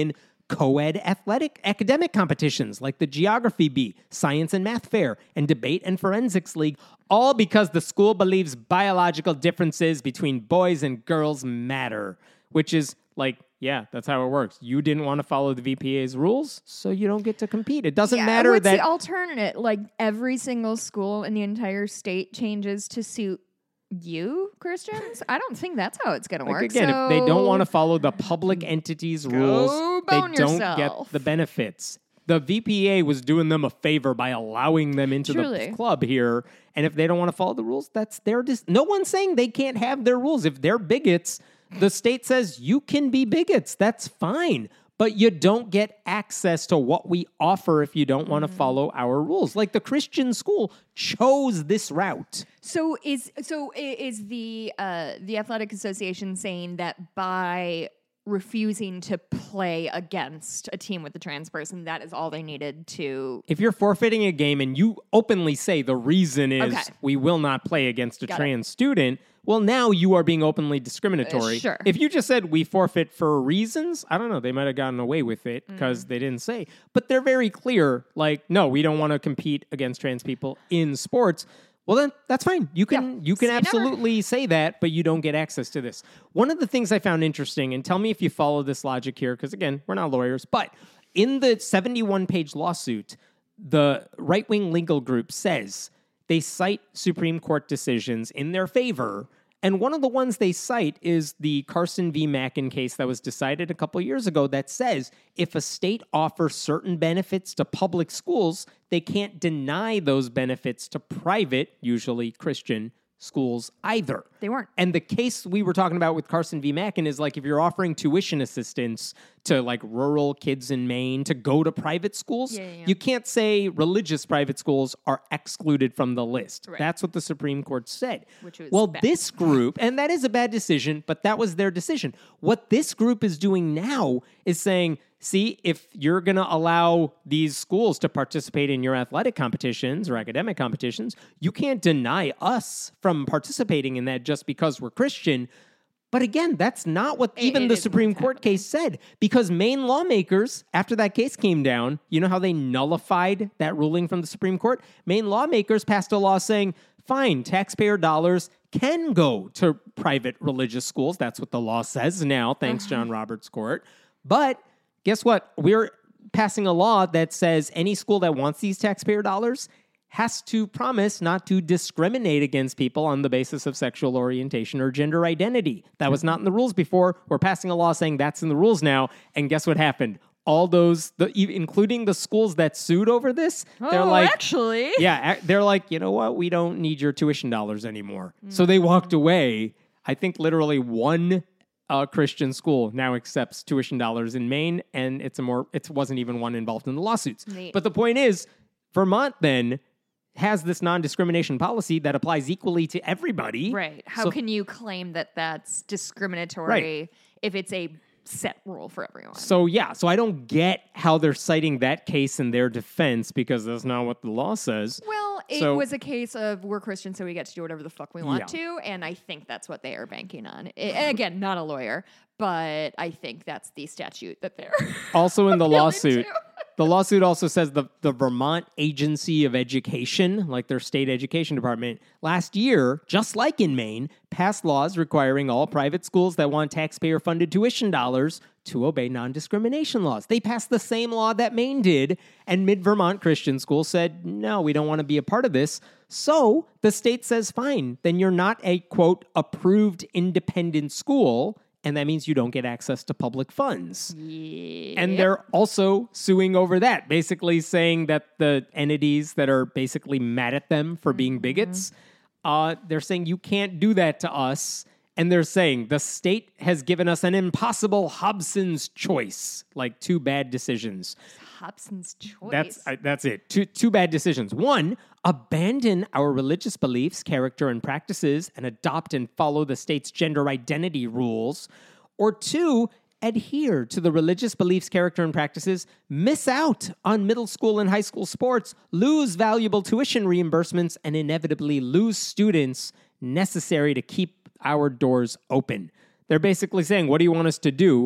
co-ed athletic academic competitions like the Geography Bee, Science and Math Fair, and Debate and Forensics League, all because the school believes biological differences between boys and girls matter, which is like, yeah, that's how it works. You didn't want to follow the V P A's rules, so you don't get to compete. It doesn't Yeah, matter what's that... the alternate? Like every single school in the entire state changes to suit you, Christians? I don't think that's how it's going to Like, work. again, so if they don't want to follow the public entity's rules, they bone don't yourself. get the benefits. The V P A was doing them a favor by allowing them into Truly. the club here. And if they don't want to follow the rules, that's their... Dis- no one's saying they can't have their rules. If they're bigots, the state says you can be bigots. That's fine. But you don't get access to what we offer if you don't want to follow our rules. Like the Christian school chose this route. So is so i- is the uh, the athletic association saying that by refusing to play against a team with a trans person, that is all they needed to? If you're forfeiting a game and you openly say the reason is Okay. we will not play against a Got it. trans student, well, now you are being openly discriminatory. Uh, sure. If you just said we forfeit for reasons, I don't know, they might have gotten away with it Mm. because they didn't say. But they're very clear, like, no, we don't want to compete against trans people in sports. Well, then that's fine. You can Yeah. you can Say never. absolutely say that, but you don't get access to this. One of the things I found interesting, and tell me if you follow this logic here, because again, we're not lawyers, but in the seventy-one page lawsuit, the right-wing legal group says they cite Supreme Court decisions in their favor. And one of the ones they cite is the Carson v. Mackin case that was decided a couple years ago that says if a state offers certain benefits to public schools, they can't deny those benefits to private, usually Christian, schools either. They weren't. And the case we were talking about with Carson v. Mackin is like if you're offering tuition assistance to like rural kids in Maine to go to private schools, Yeah, yeah, yeah. you can't say religious private schools are excluded from the list. Right. That's what the Supreme Court said. Which was well, bad. this group, and that is a bad decision, but that was their decision. What this group is doing now is saying, see, if you're going to allow these schools to participate in your athletic competitions or academic competitions, you can't deny us from participating in that just because we're Christian. But again, that's not what It- even it the isn't Supreme what's Court case said, because Maine lawmakers, after that case came down, you know how they nullified that ruling from the Supreme Court? Maine lawmakers passed a law saying, fine, taxpayer dollars can go to private religious schools. That's what the law says now, thanks John Roberts Court. But guess what? We're passing a law that says any school that wants these taxpayer dollars has to promise not to discriminate against people on the basis of sexual orientation or gender identity. That was not in the rules before. We're passing a law saying that's in the rules now. And guess what happened? All those, the, e- including the schools that sued over this, they're oh, like, actually, yeah, ac- they're like, you know what? We don't need your tuition dollars anymore. So they walked away. I think literally one uh, Christian school now accepts tuition dollars in Maine, and it's a more, it wasn't even one involved in the lawsuits. Neat. But the point is, Vermont then has this non-discrimination policy that applies equally to everybody. right? How So- can you claim that that's discriminatory Right. if it's a set rule for everyone? So yeah, so I don't get how they're citing that case in their defense because that's not what the law says. Well, it So- was a case of we're Christian, so we get to do whatever the fuck we want Yeah. to, and I think that's what they are banking on. I- and again, not a lawyer, but I think that's the statute that they're Also in the appealing lawsuit, to. the lawsuit also says the, the Vermont Agency of Education, like their state education department, last year, just like in Maine, passed laws requiring all private schools that want taxpayer-funded tuition dollars to obey non-discrimination laws. They passed the same law that Maine did, and Mid-Vermont Christian School said, no, we don't want to be a part of this. So the state says, fine, then you're not a, quote, approved independent school, and that means you don't get access to public funds. Yeah. And they're also suing over that, basically saying that the entities that are basically mad at them for being bigots, uh, they're saying you can't do that to us. And they're saying the state has given us an impossible Hobson's choice, like two bad decisions. Hobson's choice. That's uh, that's it. Two two bad decisions. One, abandon our religious beliefs, character, and practices, and adopt and follow the state's gender identity rules. Or two, adhere to the religious beliefs, character, and practices, miss out on middle school and high school sports, lose valuable tuition reimbursements, and inevitably lose students necessary to keep our doors open. They're basically saying, what do you want us to do?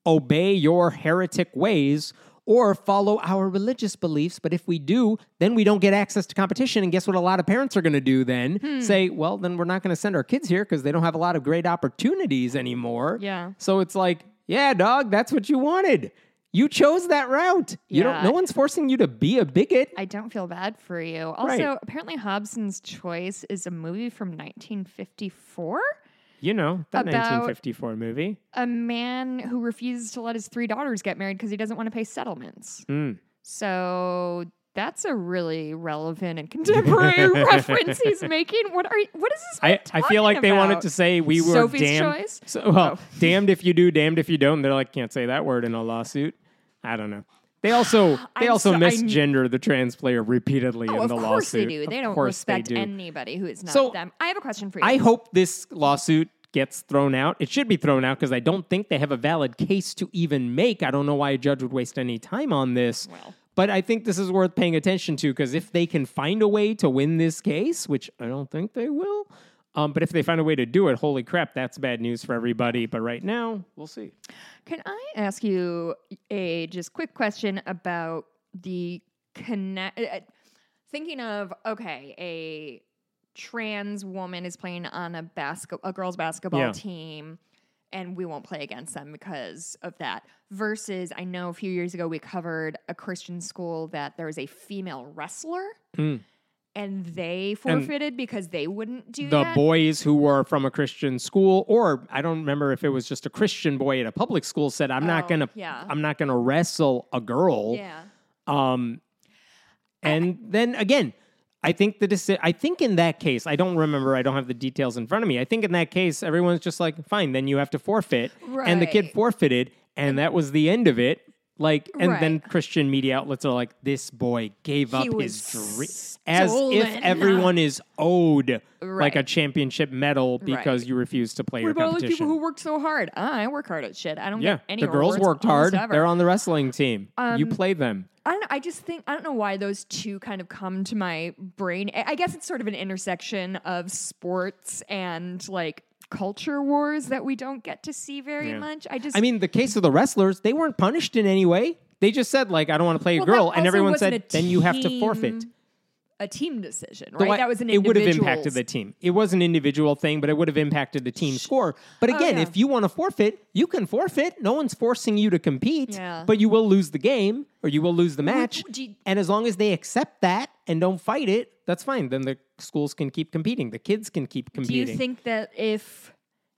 obey your heretic ways or follow our religious beliefs. But if we do, then we don't get access to competition. And guess what a lot of parents are going to do then? Hmm. Say, well, then we're not going to send our kids here because they don't have a lot of great opportunities anymore. Yeah. So it's like, yeah, dog, that's what you wanted. You chose that route. You Yeah. don't. No one's forcing you to be a bigot. I don't feel bad for you. Also, Right. apparently Hobson's Choice is a movie from nineteen fifty-four. You know, that About- nineteen fifty-four movie. A man who refuses to let his three daughters get married because he doesn't want to pay settlements. Mm. So that's a really relevant and contemporary reference he's making. What are you, what is this? I, I feel like they wanted about? to say we were Sophie's damned. Choice? So, well, Oh. damned if you do, damned if you don't. They're like, can't say that word in a lawsuit. I don't know. They also they I'm also so- I- misgender the trans player repeatedly Oh, in of the course lawsuit. they do. They Of don't course they respect do. anybody who is not So, them. I have a question for you. I hope this lawsuit gets thrown out. It should be thrown out because I don't think they have a valid case to even make. I don't know why a judge would waste any time on this. Well. But I think this is worth paying attention to because if they can find a way to win this case, which I don't think they will, um, but if they find a way to do it, holy crap, that's bad news for everybody. But right now, we'll see. Can I ask you a just quick question about the connect? Uh, thinking of okay, a trans woman is playing on a basket, a girls' basketball Yeah. team, and we won't play against them because of that. Versus, I know a few years ago we covered a Christian school that there was a female wrestler. Mm. And they forfeited because they wouldn't do The that. boys who were from a Christian school, or I don't remember if it was just a Christian boy at a public school, said, "I'm not Oh, gonna, yeah. I'm not gonna wrestle a girl." Yeah. Um, and then again, I think the deci- I think in that case, I don't remember. I don't have the details in front of me. I think in that case, everyone's just like, "Fine, then you have to forfeit," and the kid Right. forfeited, and that was the end of it. Like, and then Right. Christian media outlets are like, "This boy gave up He his was dream," as if stolen. everyone is owed like Right. a championship medal because Right. you refuse to play What your about all the competition. people who worked so hard? Ah, I work hard at shit. I don't yeah, get any the girls awards worked hard. almost ever. They're on the wrestling team. you Um, play them. I don't know. I just think I don't know why those two kind of come to my brain. I I guess it's sort of an intersection of sports and like culture wars that we don't get to see very Yeah. much. I just I mean, the case of the wrestlers, they weren't punished in any way. They just said, like, I don't want to play a Well, that girl. And also everyone wasn't said, a then you have to team- forfeit. a team decision, The right? way- That was an it would have individual's- impacted the team. It was an individual thing, but it would have impacted the team score. But Oh, again, yeah. if you want to forfeit, you can forfeit. No one's forcing you to compete, Yeah. but you will lose the game or you will lose the match. do you- and as long as they accept that and don't fight it, that's fine. Then the schools can keep competing. The kids can keep Do competing. you think that if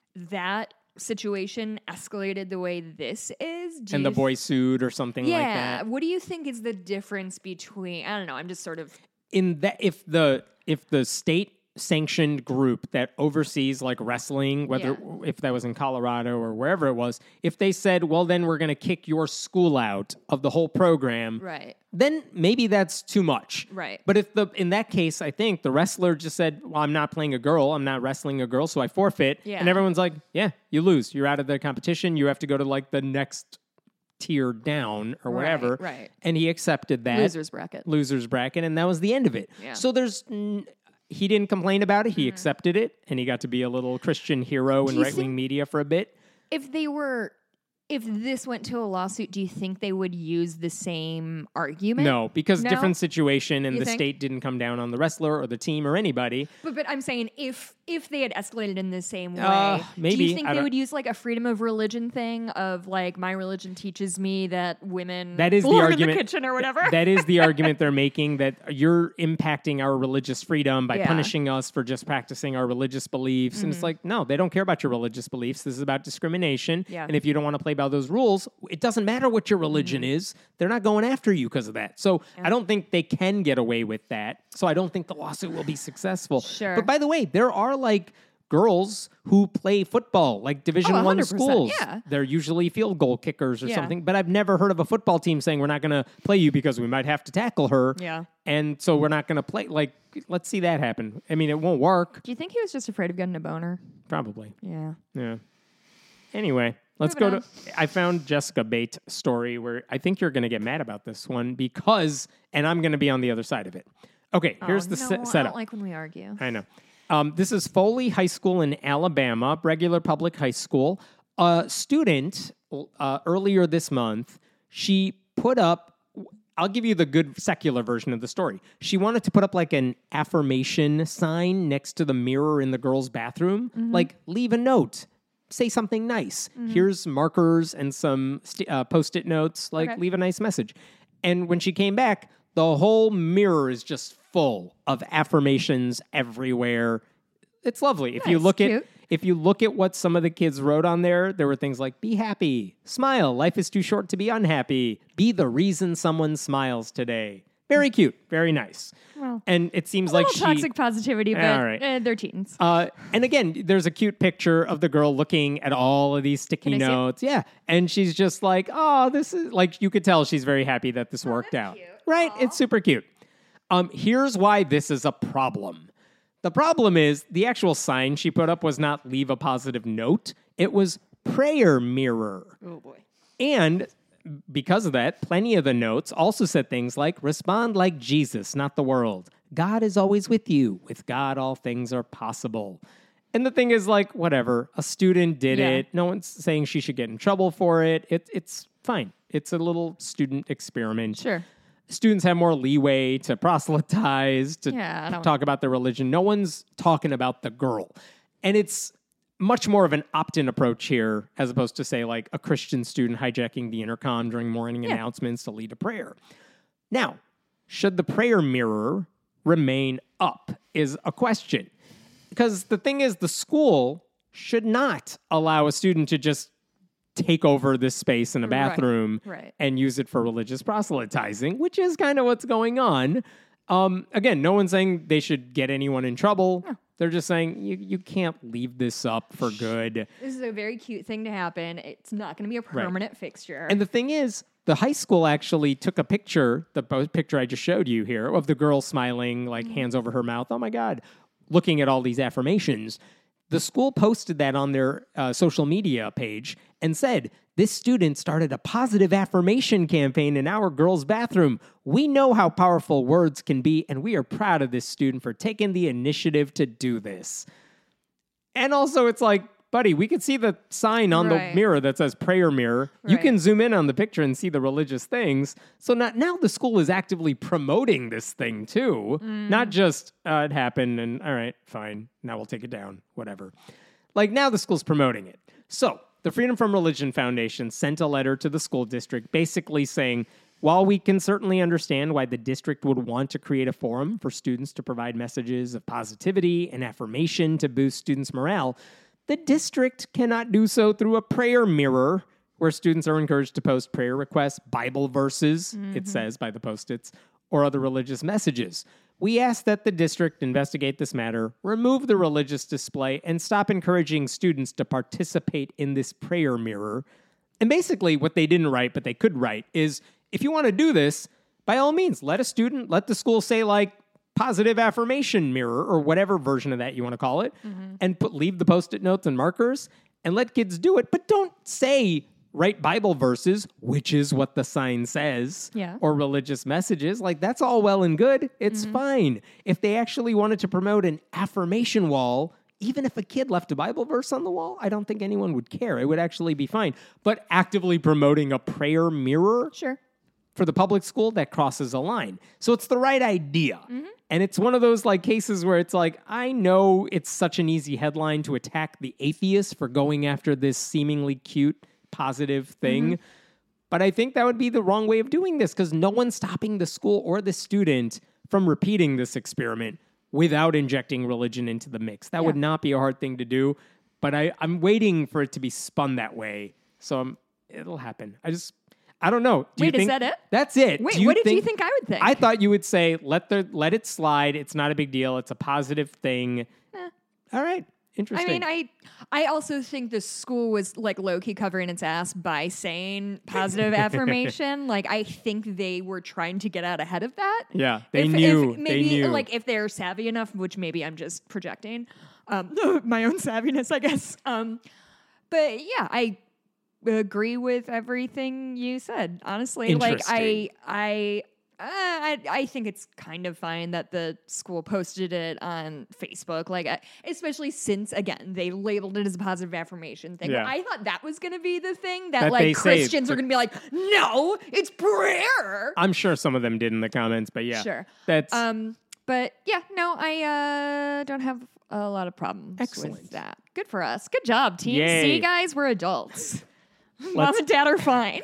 that situation escalated the way this is, do and you the boy sued or something yeah, like that. what do you think is the difference between? I don't know. I'm just sort of In that, if the if the state sanctioned group that oversees like wrestling, whether if that was in Colorado or wherever it was, if they said, well, then we're going to kick your school out of the whole program, right. then maybe that's too much. Right. But if the in that case, I think the wrestler just said, well, I'm not playing a girl, I'm not wrestling a girl, so I forfeit. Yeah. And everyone's like, yeah, you lose. You're out of the competition. You have to go to like the next tier down or Right, whatever. right. And he accepted that. Losers bracket. Losers bracket, and that was the end of it. Yeah. So there's n- he didn't complain about it. He Mm-hmm. accepted it, and he got to be a little Christian hero in you right wing think- media for a bit. If they were, if this went to a lawsuit, do you think they would use the same argument? No, because No? different situation, and You the think? state didn't come down on the wrestler or the team or anybody. But but I'm saying if if they had escalated in the same way, Uh, do maybe. you think I they don't- would use like a freedom of religion thing of like my religion teaches me that women That is the belong argument. in the kitchen or whatever? That is the argument they're making, that you're impacting our religious freedom by Yeah. punishing us for just practicing our religious beliefs. And it's like, no, they don't care about your religious beliefs. This is about discrimination. Yeah. And if you don't want to play by those rules, it doesn't matter what your religion is. They're not going after you because of that. So I don't think they can get away with that. So I don't think the lawsuit will be successful. Sure. But by the way, there are like girls who play football, like Division Oh, One one hundred percent, schools. yeah. They're usually field goal kickers or Yeah. something. But I've never heard of a football team saying we're not going to play you because we might have to tackle her. Yeah. And so we're not going to play. Like, let's see that happen. I mean, it won't work. Do you think he was just afraid of getting a boner? Probably. Yeah. Yeah. Anyway, let's Moving go on. to. I found Jessica Bate story where I think you're going to get mad about this one because, and I'm going to be on the other side of it. Okay, here's oh, the no, se- I setup. don't like when we argue. I know. Um, this is Foley High School in Alabama, regular public high school. A student uh, earlier this month, she put up, I'll give you the good secular version of the story. She wanted to put up like an affirmation sign next to the mirror in the girls' bathroom, mm-hmm. like leave a note, say something nice. Mm-hmm. Here's markers and some st- uh, post-it notes, like okay. leave a nice message. And when she came back, the whole mirror is just full of affirmations everywhere. It's lovely. Nice, if you look cute. at if you look at what some of the kids wrote on there, there were things like be happy, smile, life is too short to be unhappy, be the reason someone smiles today. Very cute, very nice. Well, and it seems a like little she toxic positivity, but all right. eh, they're teens. Uh, and again, there's a cute picture of the girl looking at all of these sticky notes. Yeah, and she's just like, "Oh, this is like." You could tell she's very happy that this oh, worked out. Cute. Right? Aww. It's super cute. Um, here's why this is a problem. The problem is the actual sign she put up was not leave a positive note. It was prayer mirror. Oh, boy. And because of that, plenty of the notes also said things like respond like Jesus, not the world. God is always with you. With God, all things are possible. And the thing is like, whatever. A student did yeah. it. No one's saying she should get in trouble for it. it. It's fine. It's a little student experiment. Sure. Students have more leeway to proselytize, to yeah, talk about their religion. No one's talking about the girl. And it's much more of an opt-in approach here, as opposed to, say, like a Christian student hijacking the intercom during morning yeah. announcements to lead a prayer. Now, should the prayer mirror remain up is a question. Because the thing is, the school should not allow a student to just take over this space in a bathroom right, right. and use it for religious proselytizing, which is kind of what's going on. Um, again, no one's saying they should get anyone in trouble. No. They're just saying you, you can't leave this up for good. This is a very cute thing to happen. It's not going to be a permanent right. fixture. And the thing is, the high school actually took a picture, the picture I just showed you here, of the girl smiling, like mm-hmm. hands over her mouth. Oh my God. Looking at all these affirmations. The school posted that on their uh, social media page and said, this student started a positive affirmation campaign in our girls' bathroom. We know how powerful words can be, and we are proud of this student for taking the initiative to do this. And also, it's like, buddy, we could see the sign on right. the mirror that says prayer mirror. Right. You can zoom in on the picture and see the religious things. So now, now the school is actively promoting this thing too. Mm. Not just, uh, it happened and all right, fine. Now we'll take it down, whatever. Like now the school's promoting it. So the Freedom from Religion Foundation sent a letter to the school district basically saying, while we can certainly understand why the district would want to create a forum for students to provide messages of positivity and affirmation to boost students' morale, the district cannot do so through a prayer mirror where students are encouraged to post prayer requests, Bible verses, mm-hmm. it says by the post-its, or other religious messages. We ask that the district investigate this matter, remove the religious display, and stop encouraging students to participate in this prayer mirror. And basically what they didn't write, but they could write, is if you want to do this, by all means, let a student, let the school say like, positive affirmation mirror or whatever version of that you want to call it, mm-hmm. and put leave the post-it notes and markers and let kids do it. But don't say write Bible verses, which is what the sign says, yeah. or religious messages. Like that's all well and good. It's mm-hmm. fine. If they actually wanted to promote an affirmation wall, even if a kid left a Bible verse on the wall, I don't think anyone would care. It would actually be fine. But actively promoting a prayer mirror sure. for the public school, that crosses a line. So it's the right idea. Mm-hmm. And it's one of those like cases where it's like, I know it's such an easy headline to attack the atheist for going after this seemingly cute, positive thing. Mm-hmm. But I think that would be the wrong way of doing this because no one's stopping the school or the student from repeating this experiment without injecting religion into the mix. That yeah. would not be a hard thing to do. But I, I'm waiting for it to be spun that way. So I'm, it'll happen. I just... I don't know. Do Wait, you think, is that it? That's it. Wait, you what did think, you think I would think? I thought you would say, let the let it slide. It's not a big deal. It's a positive thing. Eh. All right. Interesting. I mean, I I also think the school was like low-key covering its ass by saying positive affirmation. Like, I think they were trying to get out ahead of that. Yeah, they if, knew. If maybe, they knew. Like, if they're savvy enough, which maybe I'm just projecting um, my own savviness, I guess. Um, but yeah, I... agree with everything you said, honestly. Like I I I I think it's kind of fine that the school posted it on Facebook, like uh, especially since again they labeled it as a positive affirmation thing. Yeah. I thought that was going to be the thing that, That they like say Christians the- are going to be like, no, it's prayer. I'm sure some of them did in the comments, but yeah. Sure. That's Um, but yeah, no, I uh, don't have a lot of problems Excellent. with that. Good for us. Good job, team. Yay. See, guys, we're adults. Mom Let's- and dad are fine.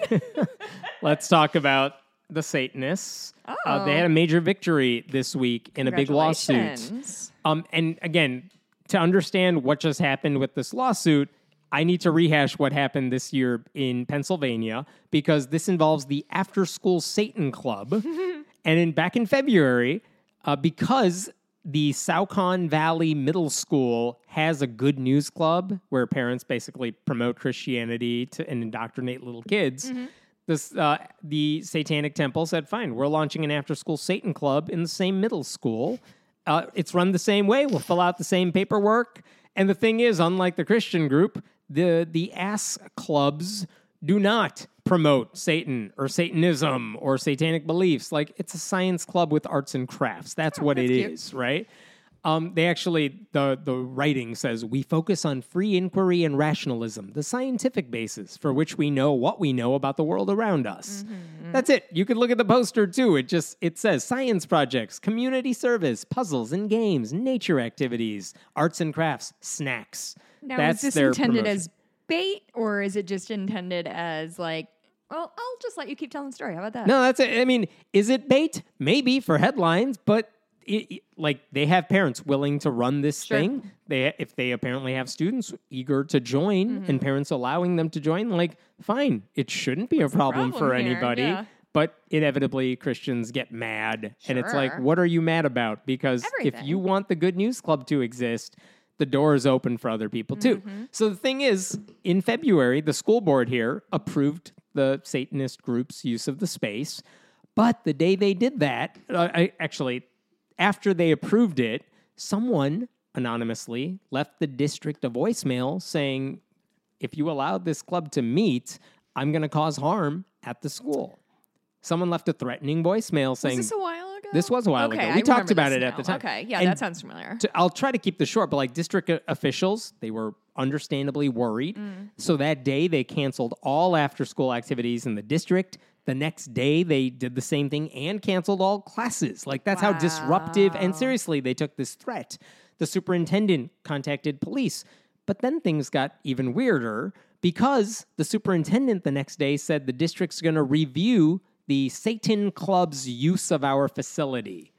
let's talk about the Satanists. Uh, they had a major victory this week in a big lawsuit. Congratulations. Um, and again, to understand what just happened with this lawsuit, I need to rehash what happened this year in Pennsylvania because this involves the After School Satan Club. And in back in February, uh, because the Saucon Valley Middle School has a good news club where parents basically promote Christianity to and indoctrinate little kids. This uh, the Satanic Temple said, "Fine, we're launching an after-school Satan club in the same middle school. Uh, it's run the same way. We'll fill out the same paperwork." And the thing is, unlike the Christian group, the the ass clubs do not promote Satan or Satanism or satanic beliefs. Like, it's a science club with arts and crafts. That's Oh, what that's it cute. is, right? Um, they actually, the, the writing says, we focus on free inquiry and rationalism, the scientific basis for which we know what we know about the world around us. Mm-hmm. That's it. You can look at the poster too. It just, it says science projects, community service, puzzles and games, nature activities, arts and crafts, snacks. Now, That's is this their intended promotion. as bait, or is it just intended as like, well, I'll just let you keep telling the story. How about that? No, that's it. I mean, is it bait? Maybe for headlines, but it, it- like they have parents willing to run this Sure. thing. They if they apparently have students eager to join Mm-hmm. and parents allowing them to join, like fine, it shouldn't be a problem, problem for here? anybody. Yeah. But inevitably, Christians get mad, and it's like, Sure. what are you mad about? Because if Everything. you want the Good News Club to exist, the door is open for other people too. Mm-hmm. So the thing is, in February, the school board here approved the Satanist group's use of the space. But the day they did that, uh, I, actually, after they approved it, someone anonymously left the district a voicemail saying, if you allowed this club to meet, I'm going to cause harm at the school. Someone left a threatening voicemail Was saying, this a while ago? This was a while okay, ago. I We talked remember about this it at now. the time. Okay, yeah, And that sounds familiar. to- I'll try to keep this short, but like district o- officials, they were understandably worried. Mm. So that day they canceled all after school activities in the district. The next day they did the same thing and canceled all classes. Like that's how disruptive and Wow. seriously they took this threat. The superintendent contacted police. But then things got even weirder because the superintendent the next day said the district's going to review the Satan Club's use of our facility.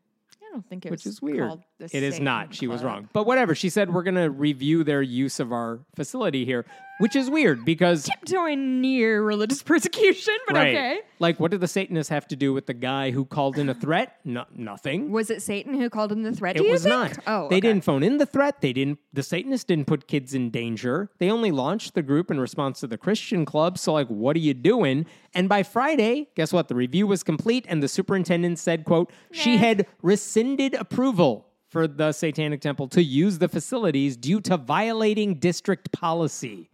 I don't think it Which was is weird. called the It is Satan not. She was Club. wrong. But whatever. She said we're going to review their use of our facility here, which is weird because Tiptoeing near religious persecution, but right. okay. Like what did the Satanists have to do with the guy who called in a threat? No, nothing. Was it Satan who called in the threat? It do you was think? not. Oh, they okay. didn't phone in the threat. They didn't. The Satanists didn't put kids in danger. They only launched the group in response to the Christian club. So, like, what are you doing? And by Friday, guess what? The review was complete, and the superintendent said, "quote She Nah. had rescinded approval for the Satanic Temple to use the facilities due to violating district policy."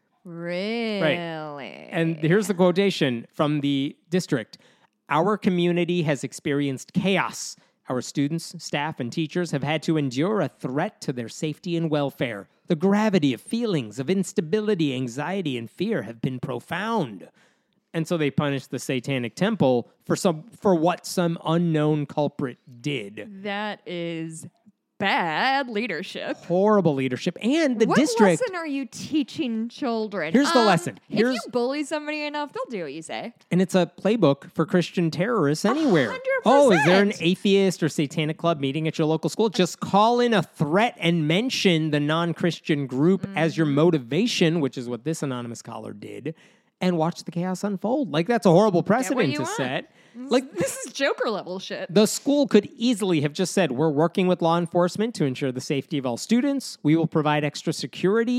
Really? And here's the quotation from the district. Our community has experienced chaos. Our students, staff, and teachers have had to endure a threat to their safety and welfare. The gravity of feelings of instability, anxiety, and fear have been profound. And so they punished the Satanic Temple for some for what some unknown culprit did. That is bad leadership. Horrible leadership. And the what district. lesson are you teaching children? Here's the Um, lesson. Here's- if you bully somebody enough, they'll do what you say. And it's a playbook for Christian terrorists anywhere. hundred Oh, is there an percent. atheist or satanic club meeting at your local school? Just call in a threat and mention the non-Christian group as your motivation, which is what this anonymous caller did, and watch the chaos unfold. Like that's a horrible precedent you to want. set. Like This is Joker level shit. the school could easily have just said, we're working with law enforcement to ensure the safety of all students. We will provide extra security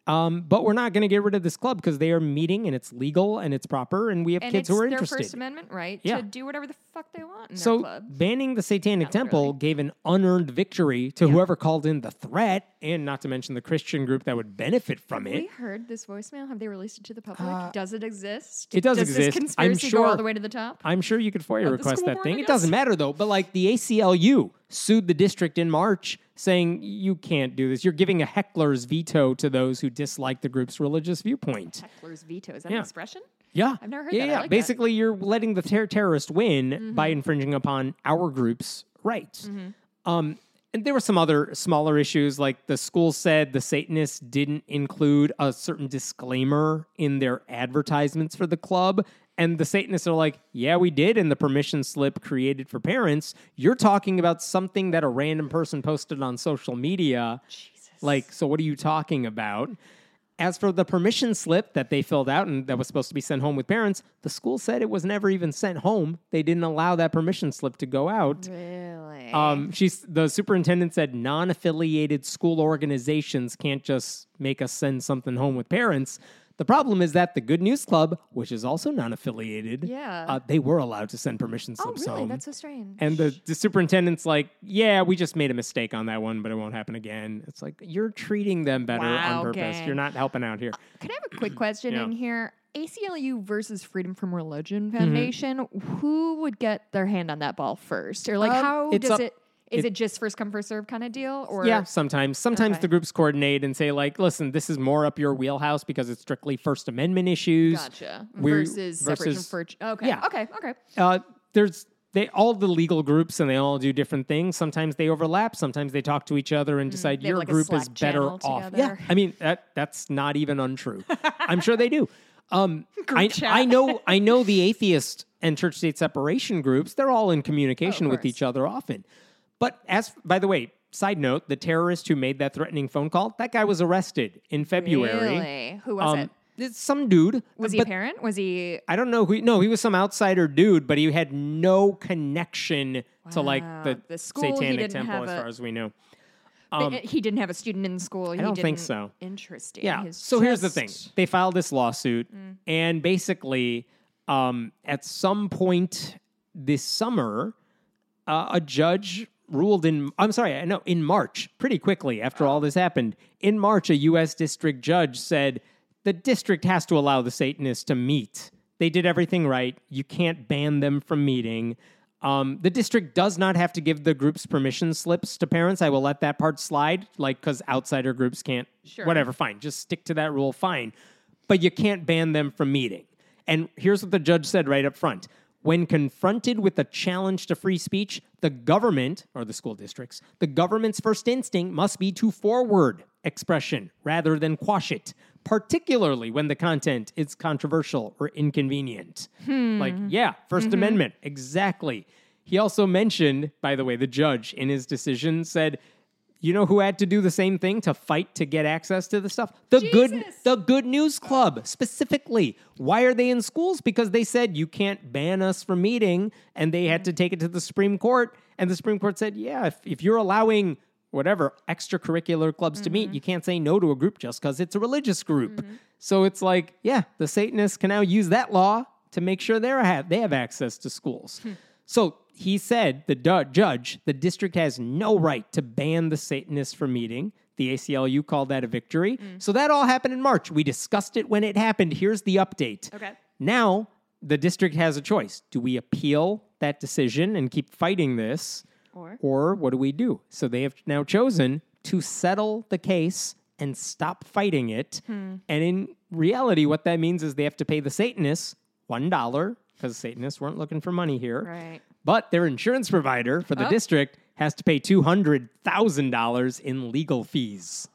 Um, but we're not going to get rid of this club because they are meeting and it's legal and it's proper and we have And kids it's who are their interested. First Amendment right Yeah. to do whatever the fuck they want in So their club. banning the Satanic Not Temple literally. gave an unearned victory to Yeah. whoever called in the threat, and not to mention the Christian group that would benefit from Have it. we heard this voicemail? Have they released it to the public? does it exist? it does does exist. This I'm conspiracy go all sure- the way to the top? I'm sure you could FOIA Of the request school that board, thing. I It doesn't guess? matter though. But like the A C L U sued the district in March saying you can't do this. You're giving a heckler's veto to those who dislike the group's religious viewpoint. Heckler's veto. Is that Yeah. an expression? Yeah. I've never heard yeah, that. I Yeah, like that. basically you're letting the ter- terrorist win Mm-hmm. by infringing upon our group's rights. Um, and there were some other smaller issues, like the school said the Satanists didn't include a certain disclaimer in their advertisements for the club. And the Satanists are like, yeah, we did in the permission slip created for parents. You're talking about something that a random person posted on social media. Jesus. Like, so what are you talking about? As for the permission slip that they filled out and that was supposed to be sent home with parents, the school said it was never even sent home. They didn't allow that permission slip to go out. Really? Um, she's the superintendent said non-affiliated school organizations can't just make us send something home with parents. The problem is that the Good News Club, which is also non-affiliated, Yeah. uh, they were allowed to send permission oh, slips really? home. That's so strange. And the, the superintendent's like, yeah, we just made a mistake on that one, but it won't happen again. It's like, you're treating them better Wow, on purpose. gang. You're not helping out here. Can I have a quick question Yeah. in here? A C L U versus Freedom from Religion Mm-hmm. Foundation. Who would get their hand on that ball first? Or like, Um, how it's does up- it? Is it- it, just first come first serve kind of deal? Or Yeah, sometimes. Sometimes Okay. the groups coordinate and say, like, listen, this is more up your wheelhouse because it's strictly First Amendment issues. Gotcha. We're- versus, separation versus- for okay. Yeah. Okay. Okay. Uh, there's they all the legal groups and they all do different things. Sometimes they overlap. Sometimes they talk to each other and decide Mm, they have your like a group is Slack better channel off. together. Yeah, I mean that that's not even untrue. I'm sure they do. Um, Group I, chat. I know I know the atheist and church state separation groups. They're all in communication with course. each other often. But as by the way, side note, the terrorist who made that threatening phone call, that guy was arrested in February. Really? Who was it? It's some dude. Was he but a parent? Was he? I don't know who. No, he was some outsider dude, but he had no connection to like Wow. the, The school, he Satanic didn't Temple, have as a- far as we know. but Um, he didn't have a student in the school. He don't think didn't- so. Interesting. yeah. He's So here's the thing: just- they filed this lawsuit, Mm. and basically, um, at some point this summer, uh, a judge ruled in. I'm sorry, I know in March, pretty quickly after all this happened. In March, a U S district judge said the district has to allow the Satanists to meet. They did everything right. You can't ban them from meeting. Um, the district does not have to give the groups permission slips to parents. I will let that part slide, like, because outsider groups can't. Sure. Whatever, fine. Just stick to that rule, fine. But you can't ban them from meeting. And here's what the judge said right up front. When confronted with a challenge to free speech, the government, or the school districts, the government's first instinct must be to forward expression rather than quash it, particularly when the content is controversial or inconvenient. Like, yeah, First Amendment, exactly. He also mentioned, by the way, the judge in his decision said, you know who had to do the same thing to fight to get access to the stuff? The good Jesus. the Good News Club, specifically. Why are they in schools? Because they said you can't ban us from meeting, and they had to take it to the Supreme Court, and the Supreme Court said, yeah, if, if you're allowing whatever extracurricular clubs to meet, you can't say no to a group just because it's a religious group. So it's like, yeah, the Satanists can now use that law to make sure they have they have access to schools. So he said, the du- judge, the district has no right to ban the Satanists from meeting. The A C L U called that a victory. So that all happened in March. We discussed it when it happened. Here's the update. Okay. Now, the district has a choice. Do we appeal that decision and keep fighting this? Or? Or what do we do? So they have now chosen to settle the case and stop fighting it. And in reality, what that means is they have to pay the Satanists one dollar, because Satanists weren't looking for money here. Right. But their insurance provider for the Oh. district has to pay two hundred thousand dollars in legal fees.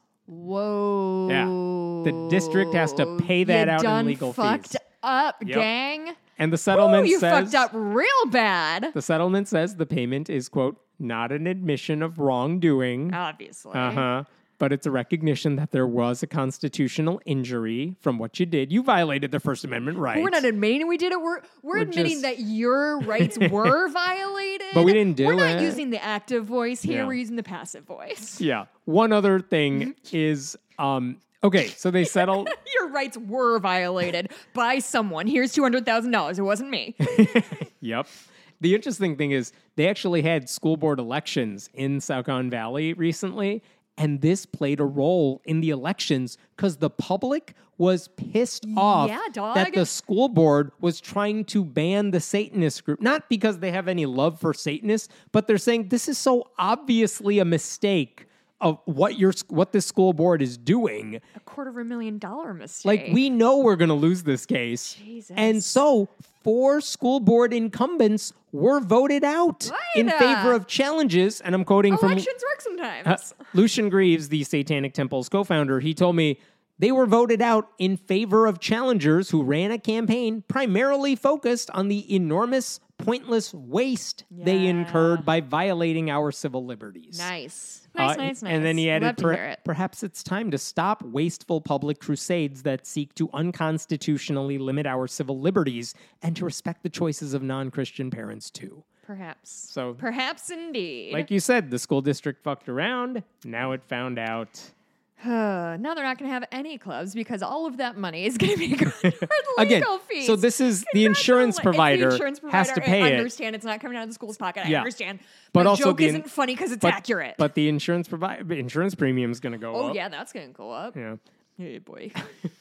Whoa. Yeah. The district has to pay that you out in done legal fucked fees. up, Yep. gang. And the settlement Ooh, you says fucked up real bad. the settlement says the payment is, quote, not an admission of wrongdoing. Obviously. Uh-huh. But it's a recognition that there was a constitutional injury from what you did. You violated the First Amendment right. We're not admitting we did it. We're we're, We're admitting just- that your rights were violated. But we didn't do We're not it. using the active voice here. Yeah. We're using the passive voice. Yeah. One other Mm-hmm. thing is um, Okay, so they settled. Your rights were violated by someone. Here's two hundred thousand dollars. It wasn't me. Yep. The interesting thing is they actually had school board elections in Saucon Valley recently, and this played a role in the elections because the public was pissed off Yeah, dog. that the school board was trying to ban the Satanist group. Not because they have any love for Satanists, but they're saying this is so obviously a mistake of what your what this school board is doing. A quarter of a million dollar mistake. Like, we know we're going to lose this case. Jesus. And so four school board incumbents were voted out in Right. favor of challenges. And I'm quoting from Elections work sometimes. uh, Lucian Greaves, the Satanic Temple's co-founder. He told me they were voted out in favor of challengers who ran a campaign primarily focused on the enormous, pointless waste they Yeah. incurred by violating our civil liberties. Nice. Nice, Uh, nice, nice. And then he added, Love to "Per- hear it. perhaps it's time to stop wasteful public crusades that seek to unconstitutionally limit our civil liberties and to respect the choices of non-Christian parents too." Perhaps. So, Perhaps indeed. like you said, the school district fucked around. Now it found out. Uh, now they're not going to have any clubs because all of that money is going to be going toward legal Again, fees. so this is the insurance Congratulations. provider, It's the insurance provider. has to pay I it. understand it's not coming out of the school's pocket. I Yeah. understand. But My also joke the in- isn't funny because it's But, accurate. but the insurance provider, insurance premium is going to go oh up. yeah, that's going to go up. Yeah. Hey boy.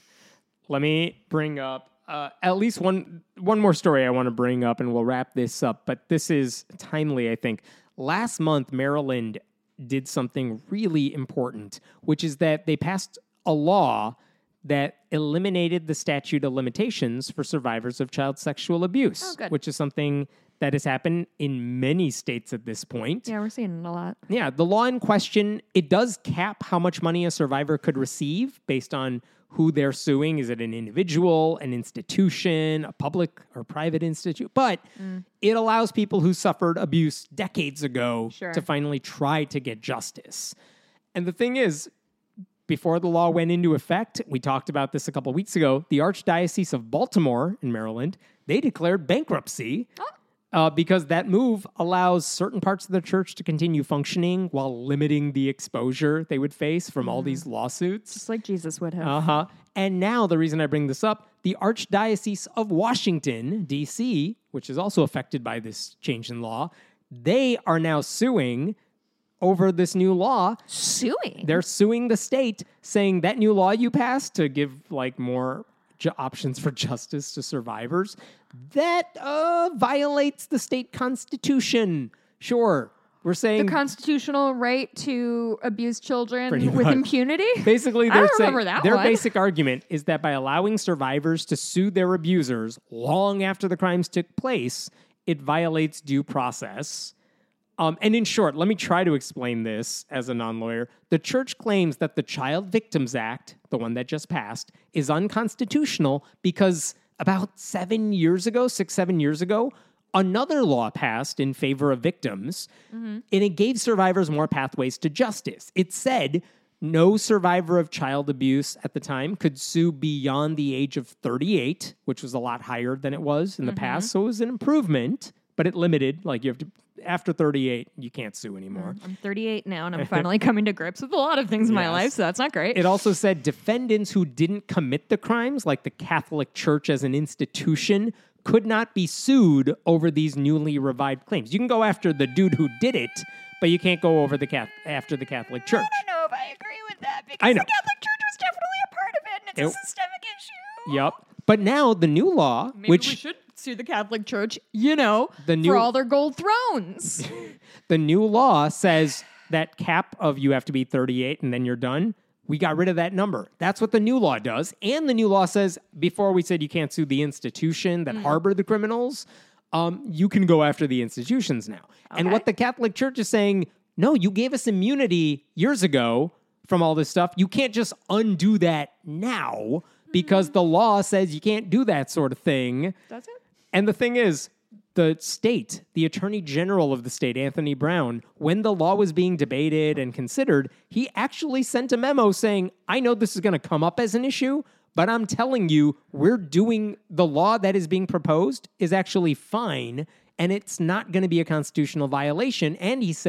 Let me bring up uh, at least one one more story I want to bring up, and we'll wrap this up. But this is timely, I think. Last month, Maryland did something really important, which is that they passed a law that eliminated the statute of limitations for survivors of child sexual abuse, Oh, good. which is something that has happened in many states at this point. Yeah, we're seeing it a lot. Yeah, the law in question, it does cap how much money a survivor could receive based on who they're suing. Is it an individual, an institution, a public or private institute? But it allows people who suffered abuse decades ago Sure. to finally try to get justice. And the thing is, before the law went into effect, we talked about this a couple weeks ago, the Archdiocese of Baltimore in Maryland, they declared bankruptcy. Uh, because that move allows certain parts of the church to continue functioning while limiting the exposure they would face from all these lawsuits. Just like Jesus would have. Uh huh. And now, the reason I bring this up, the Archdiocese of Washington, D C, which is also affected by this change in law, they are now suing over this new law. Suing. They're suing the state, saying that new law you passed to give like more ju- options for justice to survivors, that uh, violates the state constitution. Sure, we're saying the constitutional right to abuse children Pretty with much. impunity. basically I they're don't saying remember that their one. basic argument is that by allowing survivors to sue their abusers long after the crimes took place, it violates due process. Um, and in short, let me try to explain this as a non-lawyer. The church claims that the Child Victims Act, the one that just passed, is unconstitutional because about seven years ago, six, seven years ago, another law passed in favor of victims, and it gave survivors more pathways to justice. It said no survivor of child abuse at the time could sue beyond the age of thirty-eight, which was a lot higher than it was in the past. So it was an improvement, but it limited, like you have to, after thirty-eight, you can't sue anymore. I'm thirty-eight now, and I'm finally coming to grips with a lot of things in my Yes. life, so that's not great. It also said defendants who didn't commit the crimes, like the Catholic Church as an institution, could not be sued over these newly revived claims. You can go after the dude who did it, but you can't go over the Cath- after the Catholic Church. I don't know if I agree with that because I know. the Catholic Church was definitely a part of it, and it's It- a systemic issue. Yep. But now the new law, Maybe which we should sue the Catholic Church, you know, The new- for all their gold thrones. the new law says that cap of you have to be thirty-eight and then you're done. We got rid of that number. That's what the new law does. And the new law says, before we said you can't sue the institution that harbored the criminals, um, you can go after the institutions now. And Okay. what the Catholic Church is saying, no, you gave us immunity years ago from all this stuff. You can't just undo that now because the law says you can't do that sort of thing. That's it. And the thing is, the state, the attorney general of the state, Anthony Brown, when the law was being debated and considered, he actually sent a memo saying, I know this is going to come up as an issue, but I'm telling you, we're doing the law that is being proposed is actually fine, and it's not going to be a constitutional violation. And he said,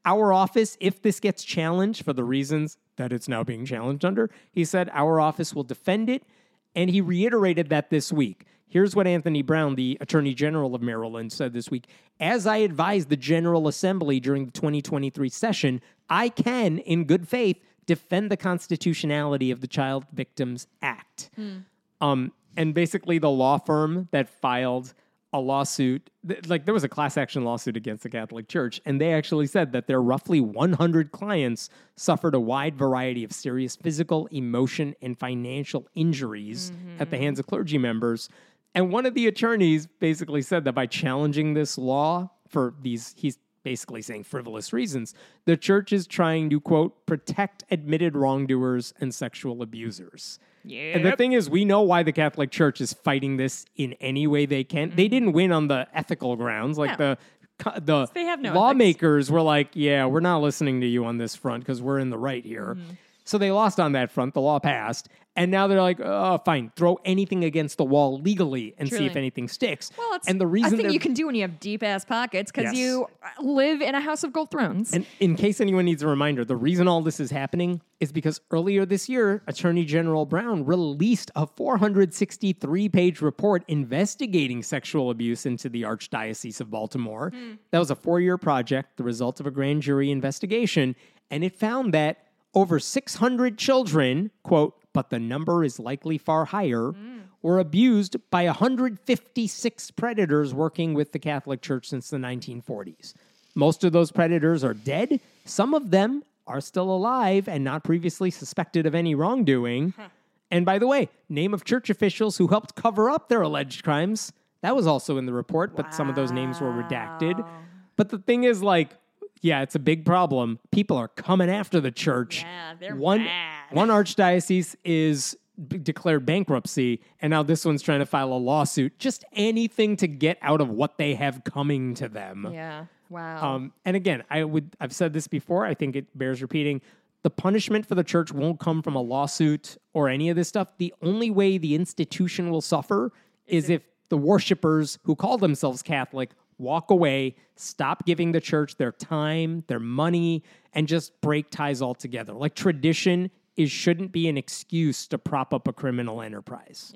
our office, if this gets challenged for the reasons that it's now being challenged under, he said our office will defend it. And he reiterated that this week. Here's what Anthony Brown, the Attorney General of Maryland, said this week. As I advised the General Assembly during the twenty twenty-three session, I can, in good faith, defend the constitutionality of the Child Victims Act. Hmm. Um, and basically the law firm that filed a lawsuit, th- like there was a class action lawsuit against the Catholic Church, and they actually said that their roughly one hundred clients suffered a wide variety of serious physical, emotion, and financial injuries mm-hmm. at the hands of clergy members. And one of the attorneys basically said that by challenging this law for these, he's basically saying frivolous reasons, the church is trying to, quote, protect admitted wrongdoers and sexual abusers. Yep. And the thing is, we know why the Catholic Church is fighting this in any way they can. Mm-hmm. They didn't win on the ethical grounds. Like no. the the they have no lawmakers ethics. Were like, yeah, we're not listening to you on this front because we're in the right here. Mm-hmm. So they lost on that front. The law passed. And now they're like, oh, fine, throw anything against the wall legally and Truly. see if anything sticks. Well, it's and the reason a thing you can do when you have deep-ass pockets because yes. you live in a house of gold thrones. And in case anyone needs a reminder, the reason all this is happening is because earlier this year, Attorney General Brown released a four hundred sixty-three page report investigating sexual abuse into the Archdiocese of Baltimore. Hmm. That was a four-year project, the result of a grand jury investigation, and it found that over six hundred children, quote, but the number is likely far higher, mm. were abused by one hundred fifty-six predators working with the Catholic Church since the nineteen forties. Most of those predators are dead. Some of them are still alive and not previously suspected of any wrongdoing. Huh. And by the way, name of church officials who helped cover up their alleged crimes. That was also in the report, but wow. some of those names were redacted. But the thing is, like, yeah, it's a big problem. People are coming after the church. Yeah, they're one, mad. One archdiocese is b- declared bankruptcy, and now this one's trying to file a lawsuit. Just anything to get out of what they have coming to them. Yeah, wow. Um, and again, I would I've said this before. I think it bears repeating. The punishment for the church won't come from a lawsuit or any of this stuff. The only way the institution will suffer is, is if the worshipers who call themselves Catholic walk away, stop giving the church their time, their money, and just break ties altogether. Like tradition is shouldn't be an excuse to prop up a criminal enterprise. Yeah.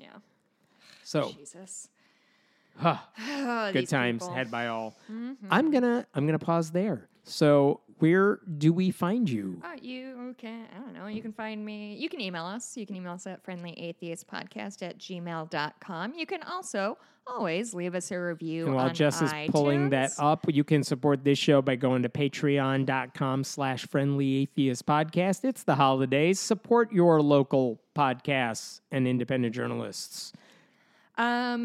So Jesus. Huh, oh, good times people. had by all. Mm-hmm. I'm gonna I'm gonna pause there. So where do we find you? Oh, you can, I don't know, you can find me, you can email us. You can email us at friendlyatheistpodcast at gmail dot com. You can also always leave us a review and while on Jess is iTunes. pulling that up, you can support this show by going to patreon.com slash friendly atheist podcast. It's the holidays. Support your local podcasts and independent journalists. Um,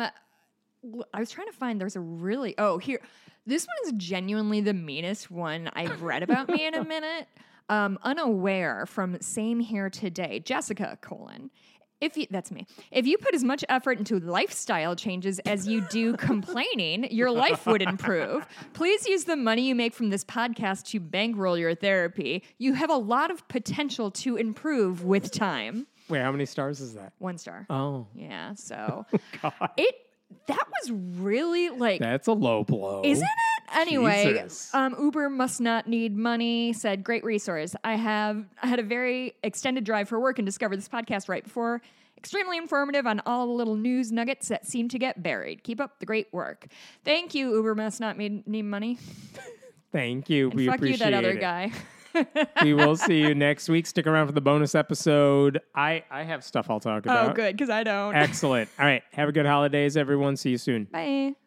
I was trying to find, there's a really, oh, here. This one is genuinely the meanest one I've read about me in a minute. Um, unaware from Same Here Today, Jessica, colon. If you, that's me. If you put as much effort into lifestyle changes as you do complaining, your life would improve. Please use the money you make from this podcast to bankroll your therapy. You have a lot of potential to improve with time. Wait, how many stars is that? One star. Oh. Yeah, so. Oh, God. It, that was really like... That's a low blow. Isn't it? Anyway, Jesus. um, Uber must not need money, said, great resource. I have I had a very extended drive for work and discovered this podcast right before. Extremely informative on all the little news nuggets that seem to get buried. Keep up the great work. Thank you, Uber must not need, need money. Thank you. And we fuck appreciate you, that other it. guy. We will see you next week. Stick around for the bonus episode. I, I have stuff I'll talk about. Oh, good, because I don't. Excellent. All right. Have a good holidays, everyone. See you soon. Bye.